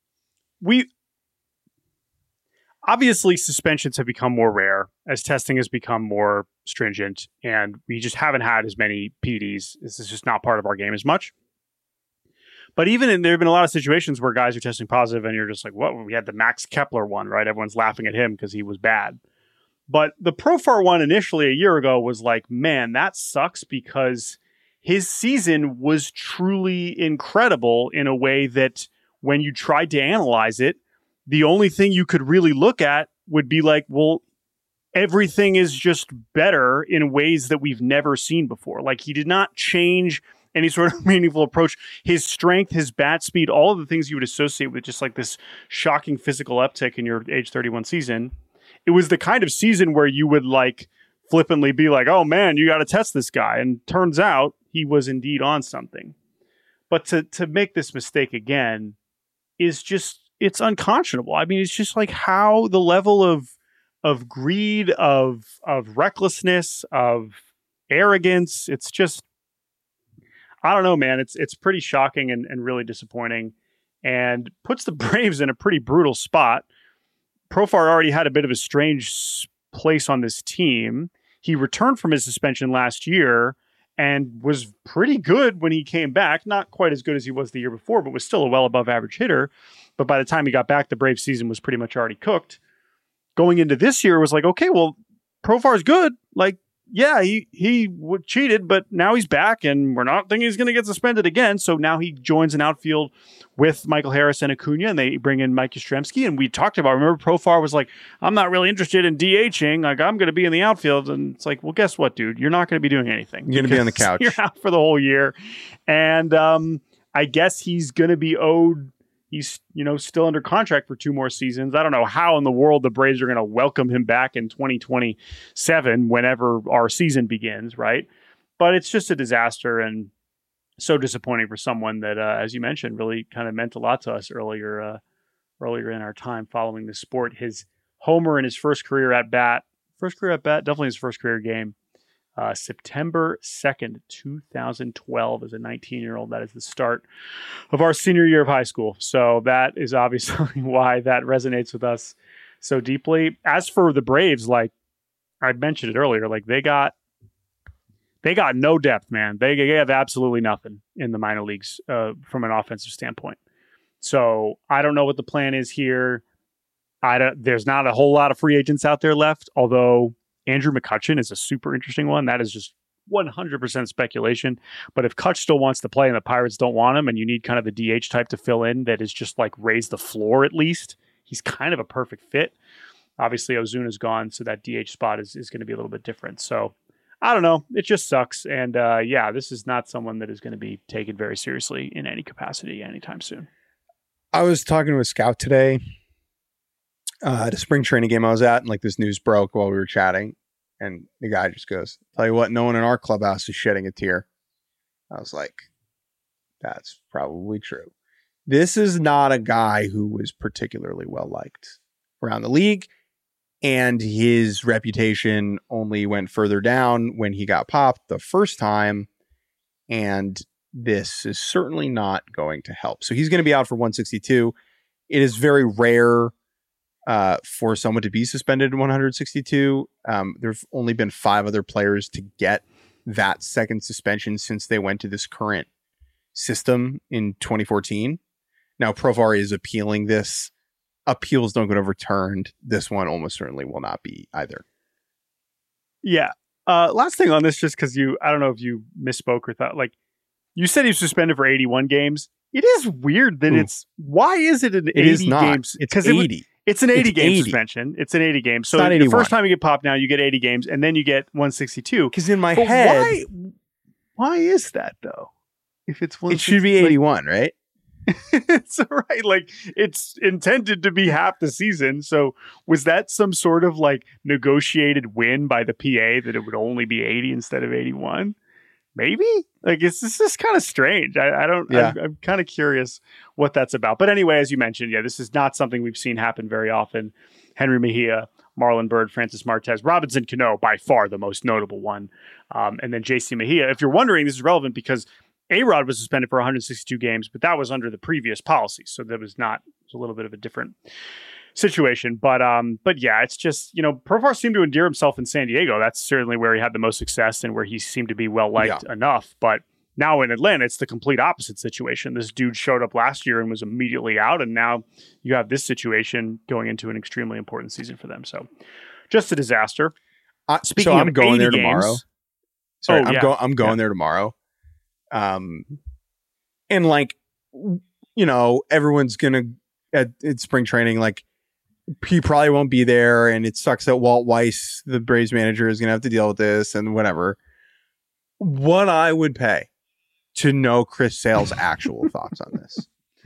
obviously suspensions have become more rare as testing has become more stringent, and we just haven't had as many PDs. This is just not part of our game as much. But there have been a lot of situations where guys are testing positive and you're just like, what? We had the Max Kepler one, right? Everyone's laughing at him because he was bad. But the Profar one initially a year ago was like, man, that sucks because his season was truly incredible in a way that when you tried to analyze it, the only thing you could really look at would be like, well, everything is just better in ways that we've never seen before. Like he did not change any sort of meaningful approach. His strength, his bat speed, all of the things you would associate with just like this shocking physical uptick in your age 31 season. It was the kind of season where you would like flippantly be like, oh man, you got to test this guy. And turns out he was indeed on something. But to make this mistake again is just, it's unconscionable. I mean, it's just like how the level of greed, of recklessness, of arrogance, it's just, I don't know, man. It's pretty shocking and really disappointing and puts the Braves in a pretty brutal spot. Profar already had a bit of a strange place on this team. He returned from his suspension last year and was pretty good when he came back. Not quite as good as he was the year before, but was still a well above average hitter. But by the time he got back, the Braves season was pretty much already cooked. Going into this year was like, okay, well, Profar's good. Like, yeah, he cheated, but now he's back and we're not thinking he's going to get suspended again. So now he joins an outfield with Michael Harris and Acuna, and they bring in Mike Yastrzemski. And we talked about, remember, Profar was like, I'm not really interested in DHing. Like, I'm going to be in the outfield. And it's like, well, guess what, dude? You're not going to be doing anything. You're going to be on the couch. You're out for the whole year. And I guess he's going to be owed. He's, still under contract for 2 more seasons. I don't know how in the world the Braves are going to welcome him back in 2027 whenever our season begins, right? But it's just a disaster and so disappointing for someone that, as you mentioned, really kind of meant a lot to us earlier in our time following the sport. His homer in his first career at bat, definitely his first career game, September 2nd, 2012, as a 19-year-old. That is the start of our senior year of high school. So that is obviously why that resonates with us so deeply. As for the Braves, like I mentioned it earlier, like they got no depth, man. They have absolutely nothing in the minor leagues from an offensive standpoint. So I don't know what the plan is here. There's not a whole lot of free agents out there left, although Andrew McCutchen is a super interesting one. That is just 100% speculation. But if Kutch still wants to play and the Pirates don't want him and you need kind of a DH type to fill in that is just like raise the floor at least, he's kind of a perfect fit. Obviously, Ozuna's gone, so that DH spot is going to be a little bit different. So I don't know. It just sucks. And this is not someone that is going to be taken very seriously in any capacity anytime soon. I was talking to a scout today at a spring training game I was at, and like this news broke while we were chatting. And the guy just goes, tell you what, no one in our clubhouse is shedding a tear. I was like, that's probably true. This is not a guy who was particularly well liked around the league. And his reputation only went further down when he got popped the first time. And this is certainly not going to help. So he's going to be out for 162. It is very rare for someone to be suspended in 162. There've only been 5 other players to get that second suspension since they went to this current system in 2014. Now, Profar is appealing this. Appeals don't get overturned. This one almost certainly will not be either. Yeah. Last thing on this, just because I don't know if you misspoke or thought, like, you said he was suspended for 81 games. It is weird that why is it an 80 games? It's 80. It's an 80 game suspension. It's an 80 game. So the first time you get popped now, you get 80 games, and then you get 162. Because in my head, why is that though? If it's it should be 81, right? It's right. Like it's intended to be half the season. So was that some sort of like negotiated win by the PA that it would only be 80 instead of 81? Maybe like it's just kind of strange. I don't. Yeah. I'm kind of curious what that's about. But anyway, as you mentioned, this is not something we've seen happen very often. Henry Mejia, Marlon Byrd, Francis Marquez, Robinson Cano, by far the most notable one, and then JC Mejia. If you're wondering, this is relevant because A-Rod was suspended for 162 games, but that was under the previous policy, so that was not. It was a little bit of a different situation. But yeah, it's just, Profar seemed to endear himself in San Diego. That's certainly where he had the most success and where he seemed to be well liked enough. But Now in Atlanta, it's the complete opposite situation. This dude showed up last year and was immediately out, and now you have this situation going into an extremely important season for them. So just a disaster. Speaking I'm of going 80 there games, tomorrow. Sorry, I'm going Yeah. there tomorrow. And like, everyone's gonna at spring training. Like, he probably won't be there, and it sucks that Walt Weiss, the Braves manager, is gonna have to deal with this and whatever. What I would pay to know Chris Sale's actual thoughts on this,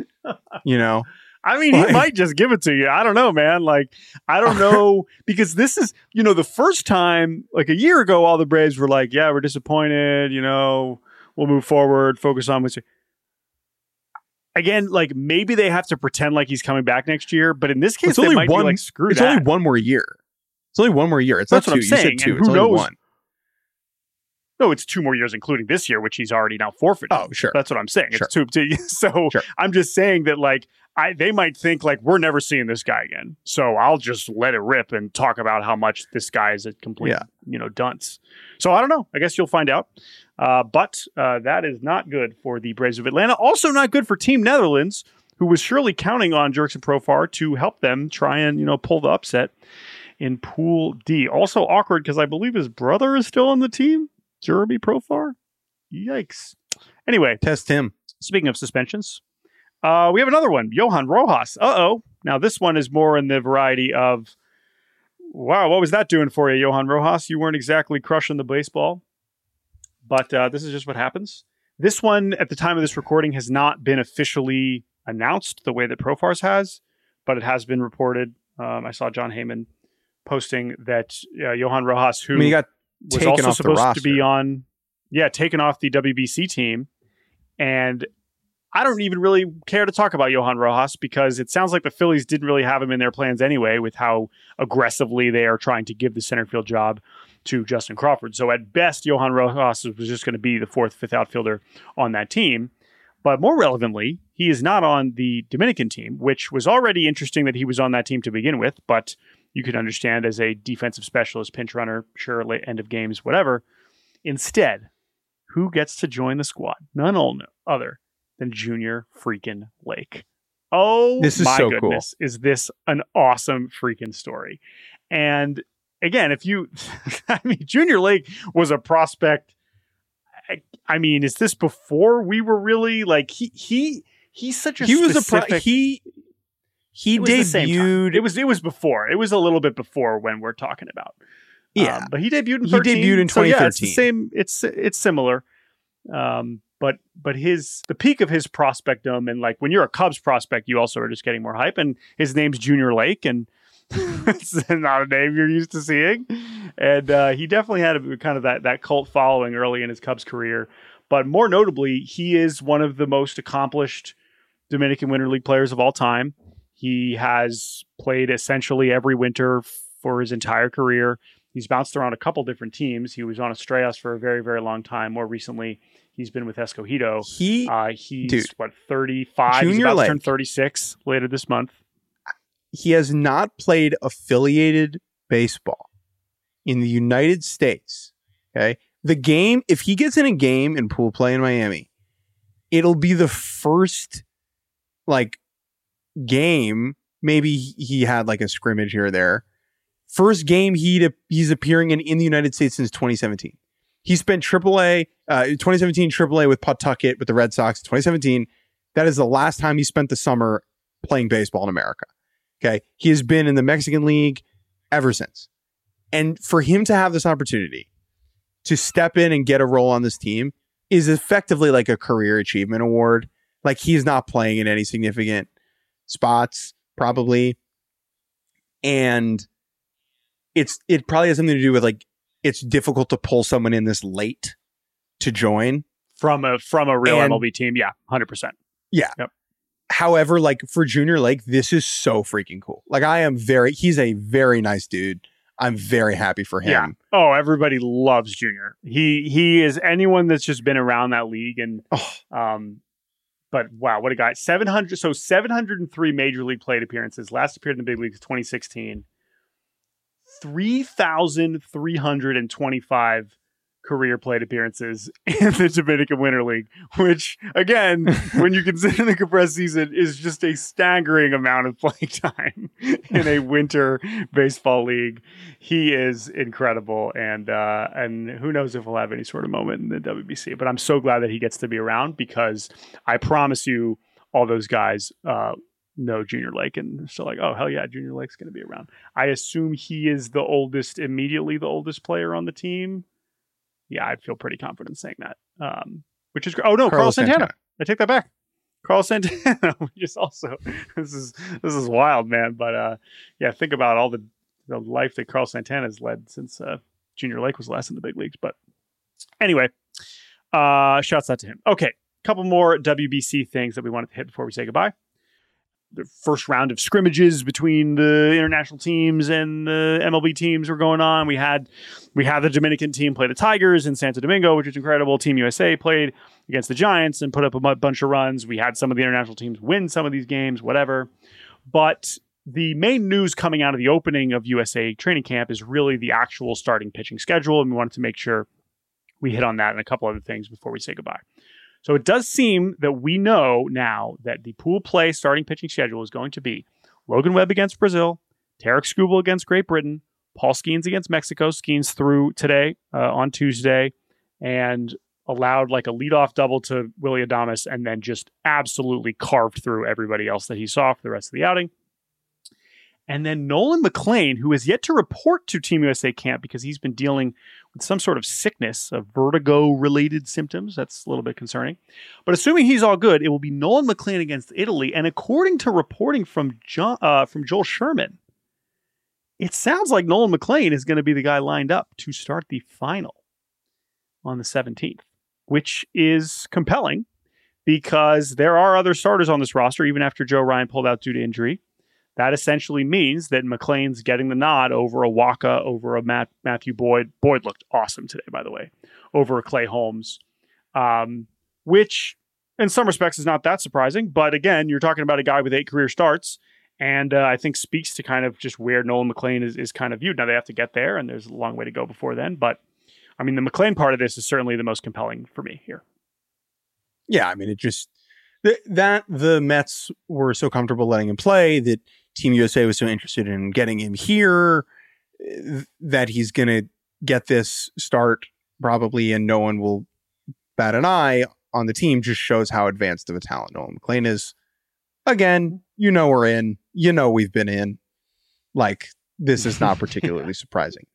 I mean, he might just give it to you. I don't know, man. Like, I don't know, because this is, the first time, like a year ago, all the Braves were like, yeah, we're disappointed, we'll move forward, focus on what's again, like maybe they have to pretend like he's coming back next year, but in this case, they might be like, screw it's that. only one more year. It's only one more year. It's That's not what two. I'm saying. You said two. And It's who only knows? one. No, it's 2 more years, including this year, which he's already now forfeited. Oh, sure. That's what I'm saying. Sure. It's 2. So Sure. I'm just saying that, like, they might think, like, we're never seeing this guy again. So I'll just let it rip and talk about how much this guy is a complete, dunce. So I don't know. I guess you'll find out. But that is not good for the Braves of Atlanta. Also not good for Team Netherlands, who was surely counting on Jurickson Profar to help them try and, pull the upset in Pool D. Also awkward because I believe his brother is still on the team. Jeremy Profar? Yikes. Anyway, Test him. Speaking of suspensions, we have another one. Johan Rojas. Now, this one is more in the variety of, wow, what was that doing for you, Johan Rojas? You weren't exactly crushing the baseball. But this is just what happens. This one, at the time of this recording, has not been officially announced the way that Profar's has, but it has been reported. I saw John Heyman posting that Johan Rojas, who he got was taken also off the supposed to roster. be on, taken off the WBC team. And I don't even really care to talk about Johan Rojas because it sounds like the Phillies didn't really have him in their plans anyway with how aggressively they are trying to give the center field job to Justin Crawford. So at best, Johan Rojas was just going to be the 4th, 5th outfielder on that team. But more relevantly, he is not on the Dominican team, which was already interesting that he was on that team to begin with, but you could understand as a defensive specialist, pinch runner, sure, late end of games, whatever. Instead, who gets to join the squad? None other than Junior freaking Lake. Oh, this is my so goodness. cool. Is this an awesome freaking story? And again, Junior Lake was a prospect. I mean, is this before we were really like he's such a specific... He debuted. It was before. It was a little bit before when we're talking about. Yeah, but he debuted in 13. He debuted in 2013. So yeah, it's the same. It's similar. But the peak of his prospectum, and like when you're a Cubs prospect, you also are just getting more hype. And his name's Junior Lake, and it's not a name you're used to seeing. And he definitely had a kind of that cult following early in his Cubs career. But more notably, he is one of the most accomplished Dominican Winter League players of all time. He has played essentially every winter for his entire career. He's bounced around a couple different teams. He was on Estrellas for a very, very long time. More recently, he's been with Escogido. He's 35. He's about to turn 36 later this month. He has not played affiliated baseball in the United States. Okay. The game, if he gets in a game in pool play in Miami, it'll be the first game. Maybe he had like a scrimmage here or there. First game he's appearing in the United States since 2017. He spent 2017 AAA with Pawtucket with the Red Sox. 2017, that is the last time he spent the summer playing baseball in America. Okay, he has been in the Mexican League ever since. And for him to have this opportunity to step in and get a role on this team is effectively like a career achievement award. Like, he's not playing in any significant spots, probably. And it probably has something to do with like, it's difficult to pull someone in this late to join from a real MLB team. Yeah, 100%. Yeah. Yep. However, like for Junior Lake, this is so freaking cool. Like, he's a very nice dude. I'm very happy for him. Yeah. Oh, everybody loves Junior. He is anyone that's just been around that league. And, but wow, what a guy. 703 major league plate appearances. Last appeared in the big leagues 2016. 3,325 career plate appearances in the Dominican Winter League, which, again, when you consider the compressed season, is just a staggering amount of playing time in a winter baseball league. He is incredible, and who knows if he'll have any sort of moment in the WBC. But I'm so glad that he gets to be around, because I promise you, all those guys know Junior Lake, and so like, oh, hell yeah, Junior Lake's going to be around. I assume he is immediately the oldest player on the team. Yeah, I feel pretty confident saying that. Which is great. Oh no, Carlos Santana. I take that back. Carlos Santana, which is also this is wild, man. But yeah, think about all the life that Carlos Santana has led since Junior Lake was last in the big leagues. But anyway, shouts out to him. Okay, a couple more WBC things that we wanted to hit before we say goodbye. The first round of scrimmages between the international teams and the MLB teams were going on. We had the Dominican team play the Tigers in Santo Domingo, which is incredible. Team USA played against the Giants and put up a bunch of runs. We had some of the international teams win some of these games, whatever. But the main news coming out of the opening of USA training camp is really the actual starting pitching schedule, and we wanted to make sure we hit on that and a couple other things before we say goodbye. So it does seem that we know now that the pool play starting pitching schedule is going to be Logan Webb against Brazil, Tarik Skubal against Great Britain, Paul Skeens against Mexico. Skeens threw today on Tuesday and allowed like a leadoff double to Willy Adames, and then just absolutely carved through everybody else that he saw for the rest of the outing. And then Nolan McLean, who has yet to report to Team USA camp because he's been dealing with some sort of sickness, of vertigo-related symptoms. That's a little bit concerning. But assuming he's all good, it will be Nolan McLean against Italy. And according to reporting from Joel Sherman, it sounds like Nolan McLean is going to be the guy lined up to start the final on the 17th, which is compelling because there are other starters on this roster, even after Joe Ryan pulled out due to injury. That essentially means that McLean's getting the nod over a Waka, over a Matthew Boyd. Boyd looked awesome today, by the way, over a Clay Holmes, which in some respects is not that surprising. But again, you're talking about a guy with 8 career starts, and I think speaks to kind of just where Nolan McLean is kind of viewed. Now they have to get there, and there's a long way to go before then. But I mean, the McLean part of this is certainly the most compelling for me here. Yeah, I mean, it just that the Mets were so comfortable letting him play that Team USA was so interested in getting him here that he's going to get this start probably, and no one will bat an eye on the team. Just shows how advanced of a talent Nolan McLean is. Again, we're in, we've been in. Like, this is not particularly surprising.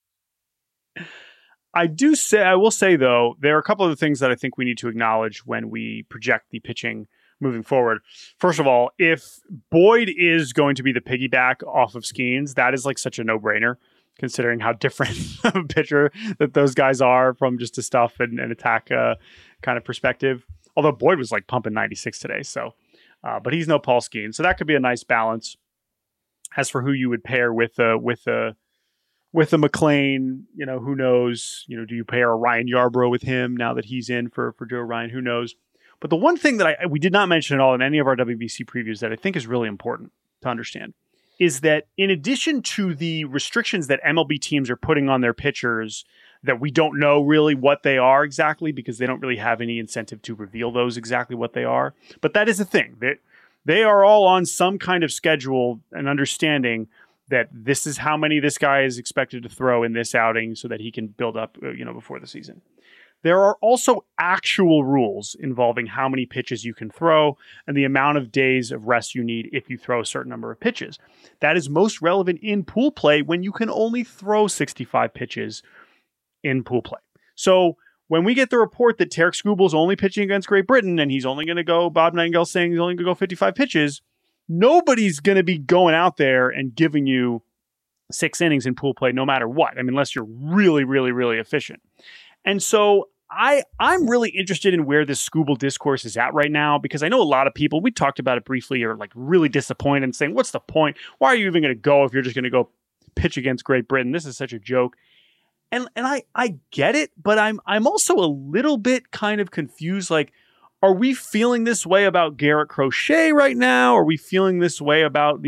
I will say, though, there are a couple of things that I think we need to acknowledge when we project the pitching moving forward. First of all, if Boyd is going to be the piggyback off of Skeens, that is like such a no-brainer, considering how different of a pitcher that those guys are from just a stuff and attack kind of perspective. Although Boyd was like pumping 96 today, so but he's no Paul Skeens, so that could be a nice balance. As for who you would pair with the McLean, who knows? Do you pair a Ryan Yarbrough with him now that he's in for Joe Ryan? Who knows? But the one thing that we did not mention at all in any of our WBC previews that I think is really important to understand is that in addition to the restrictions that MLB teams are putting on their pitchers that we don't know really what they are exactly because they don't really have any incentive to reveal those exactly what they are. But that is a thing. They are all on some kind of schedule and understanding that this is how many this guy is expected to throw in this outing so that he can build up, before the season. There are also actual rules involving how many pitches you can throw and the amount of days of rest you need if you throw a certain number of pitches. That is most relevant in pool play when you can only throw 65 pitches in pool play. So when we get the report that Tarik Skubal is only pitching against Great Britain and he's only going to go, Bob Nightingale saying he's only going to go 55 pitches, nobody's going to be going out there and giving you 6 innings in pool play no matter what. I mean, unless you're really, really, really efficient. And so I'm really interested in where this Skubal discourse is at right now, because I know a lot of people, we talked about it briefly, are like really disappointed and saying, what's the point? Why are you even going to go if you're just going to go pitch against Great Britain? This is such a joke. And I get it, but I'm also a little bit kind of confused. Like, are we feeling this way about Garrett Crochet right now? Are we feeling this way about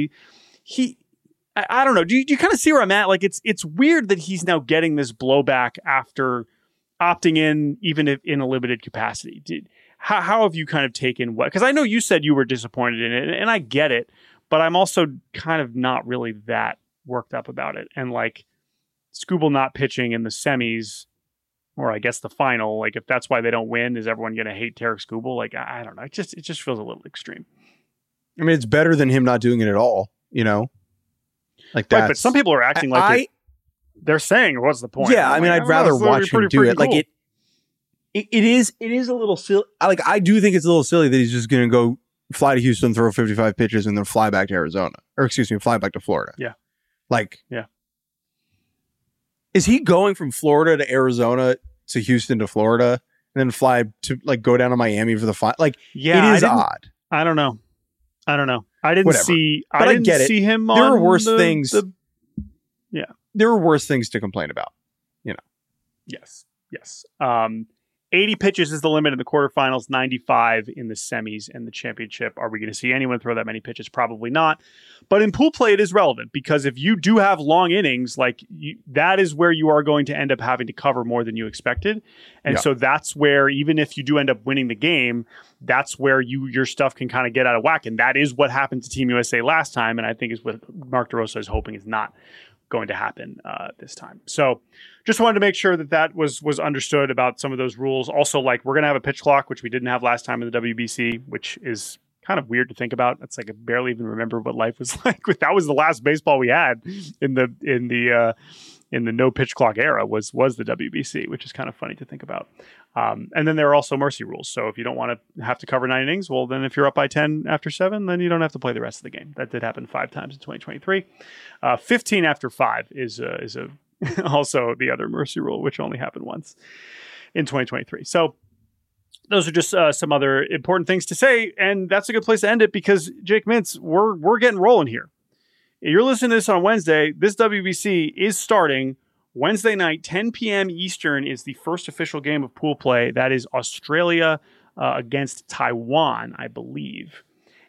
I don't know. Do you kind of see where I'm at? Like, it's weird that he's now getting this blowback after opting in, even if in a limited capacity. How have you kind of taken what? Because I know you said you were disappointed in it, and I get it, but I'm also kind of not really that worked up about it. And like Skubal not pitching in the semis, or I guess the final, like if that's why they don't win, is everyone going to hate Tarik Skubal? Like I don't know. It just feels a little extreme. I mean, it's better than him not doing it at all, you know? Like that. Right, but some people are acting like they're saying, what's the point? Yeah, I mean, I'd rather watch him do it. Cool. Like it is a little silly. Like I do think it's a little silly that he's just going to go fly to Houston, throw 55 pitches, and then fly back to Arizona, or excuse me, fly back to Florida. Yeah, is he going from Florida to Arizona to Houston to Florida, and then fly to like go down to Miami for the final? Like, it is odd. I don't know. I didn't see. But I get it. See him. There are worse things. Yeah, there are worse things to complain about. You know. Yes. 80 pitches is the limit in the quarterfinals, 95 in the semis and the championship. Are we going to see anyone throw that many pitches? Probably not. But in pool play, it is relevant because if you do have long innings, that is where you are going to end up having to cover more than you expected. And so that's where, even if you do end up winning the game, that's where your stuff can kind of get out of whack. And that is what happened to Team USA last time. And I think is what Mark DeRosa is hoping is not going to happen this time. So just wanted to make sure that was understood about some of those rules. Also, like, we're going to have a pitch clock, which we didn't have last time in the WBC, which is kind of weird to think about. It's like I barely even remember what life was like. That was the last baseball we had in the no pitch clock era was the WBC, which is kind of funny to think about. And then there are also mercy rules. So if you don't want to have to cover 9 innings, well, then if you're up by 10 after 7, then you don't have to play the rest of the game. That did happen 5 times in 2023. 15 after 5 is also the other mercy rule, which only happened once in 2023. So those are just some other important things to say. And that's a good place to end it because, Jake Mintz, we're getting rolling here. You're listening to this on Wednesday. This WBC is starting Wednesday night, 10 p.m. Eastern is the first official game of pool play. That is Australia against Taiwan, I believe.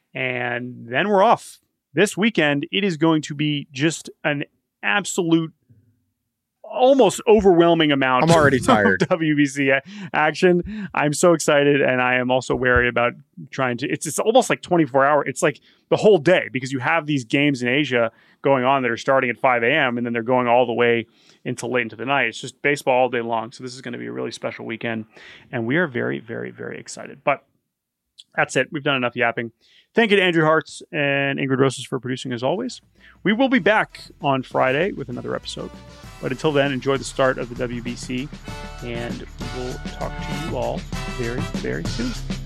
And then we're off. This weekend, it is going to be just an absolute, almost overwhelming amount. I'm already tired. Of WBC action. I'm so excited, and I am also wary about trying to. It's almost like 24 hours. It's like the whole day because you have these games in Asia going on that are starting at 5 a.m. and then they're going all the way until late into the night. It's just baseball all day long. So this is going to be a really special weekend, and we are very, very, very excited. But that's it. We've done enough yapping. Thank you to Andrew Hartz and Ingrid Rosas for producing as always. We will be back on Friday with another episode. But until then, enjoy the start of the WBC, and we will talk to you all very, very soon.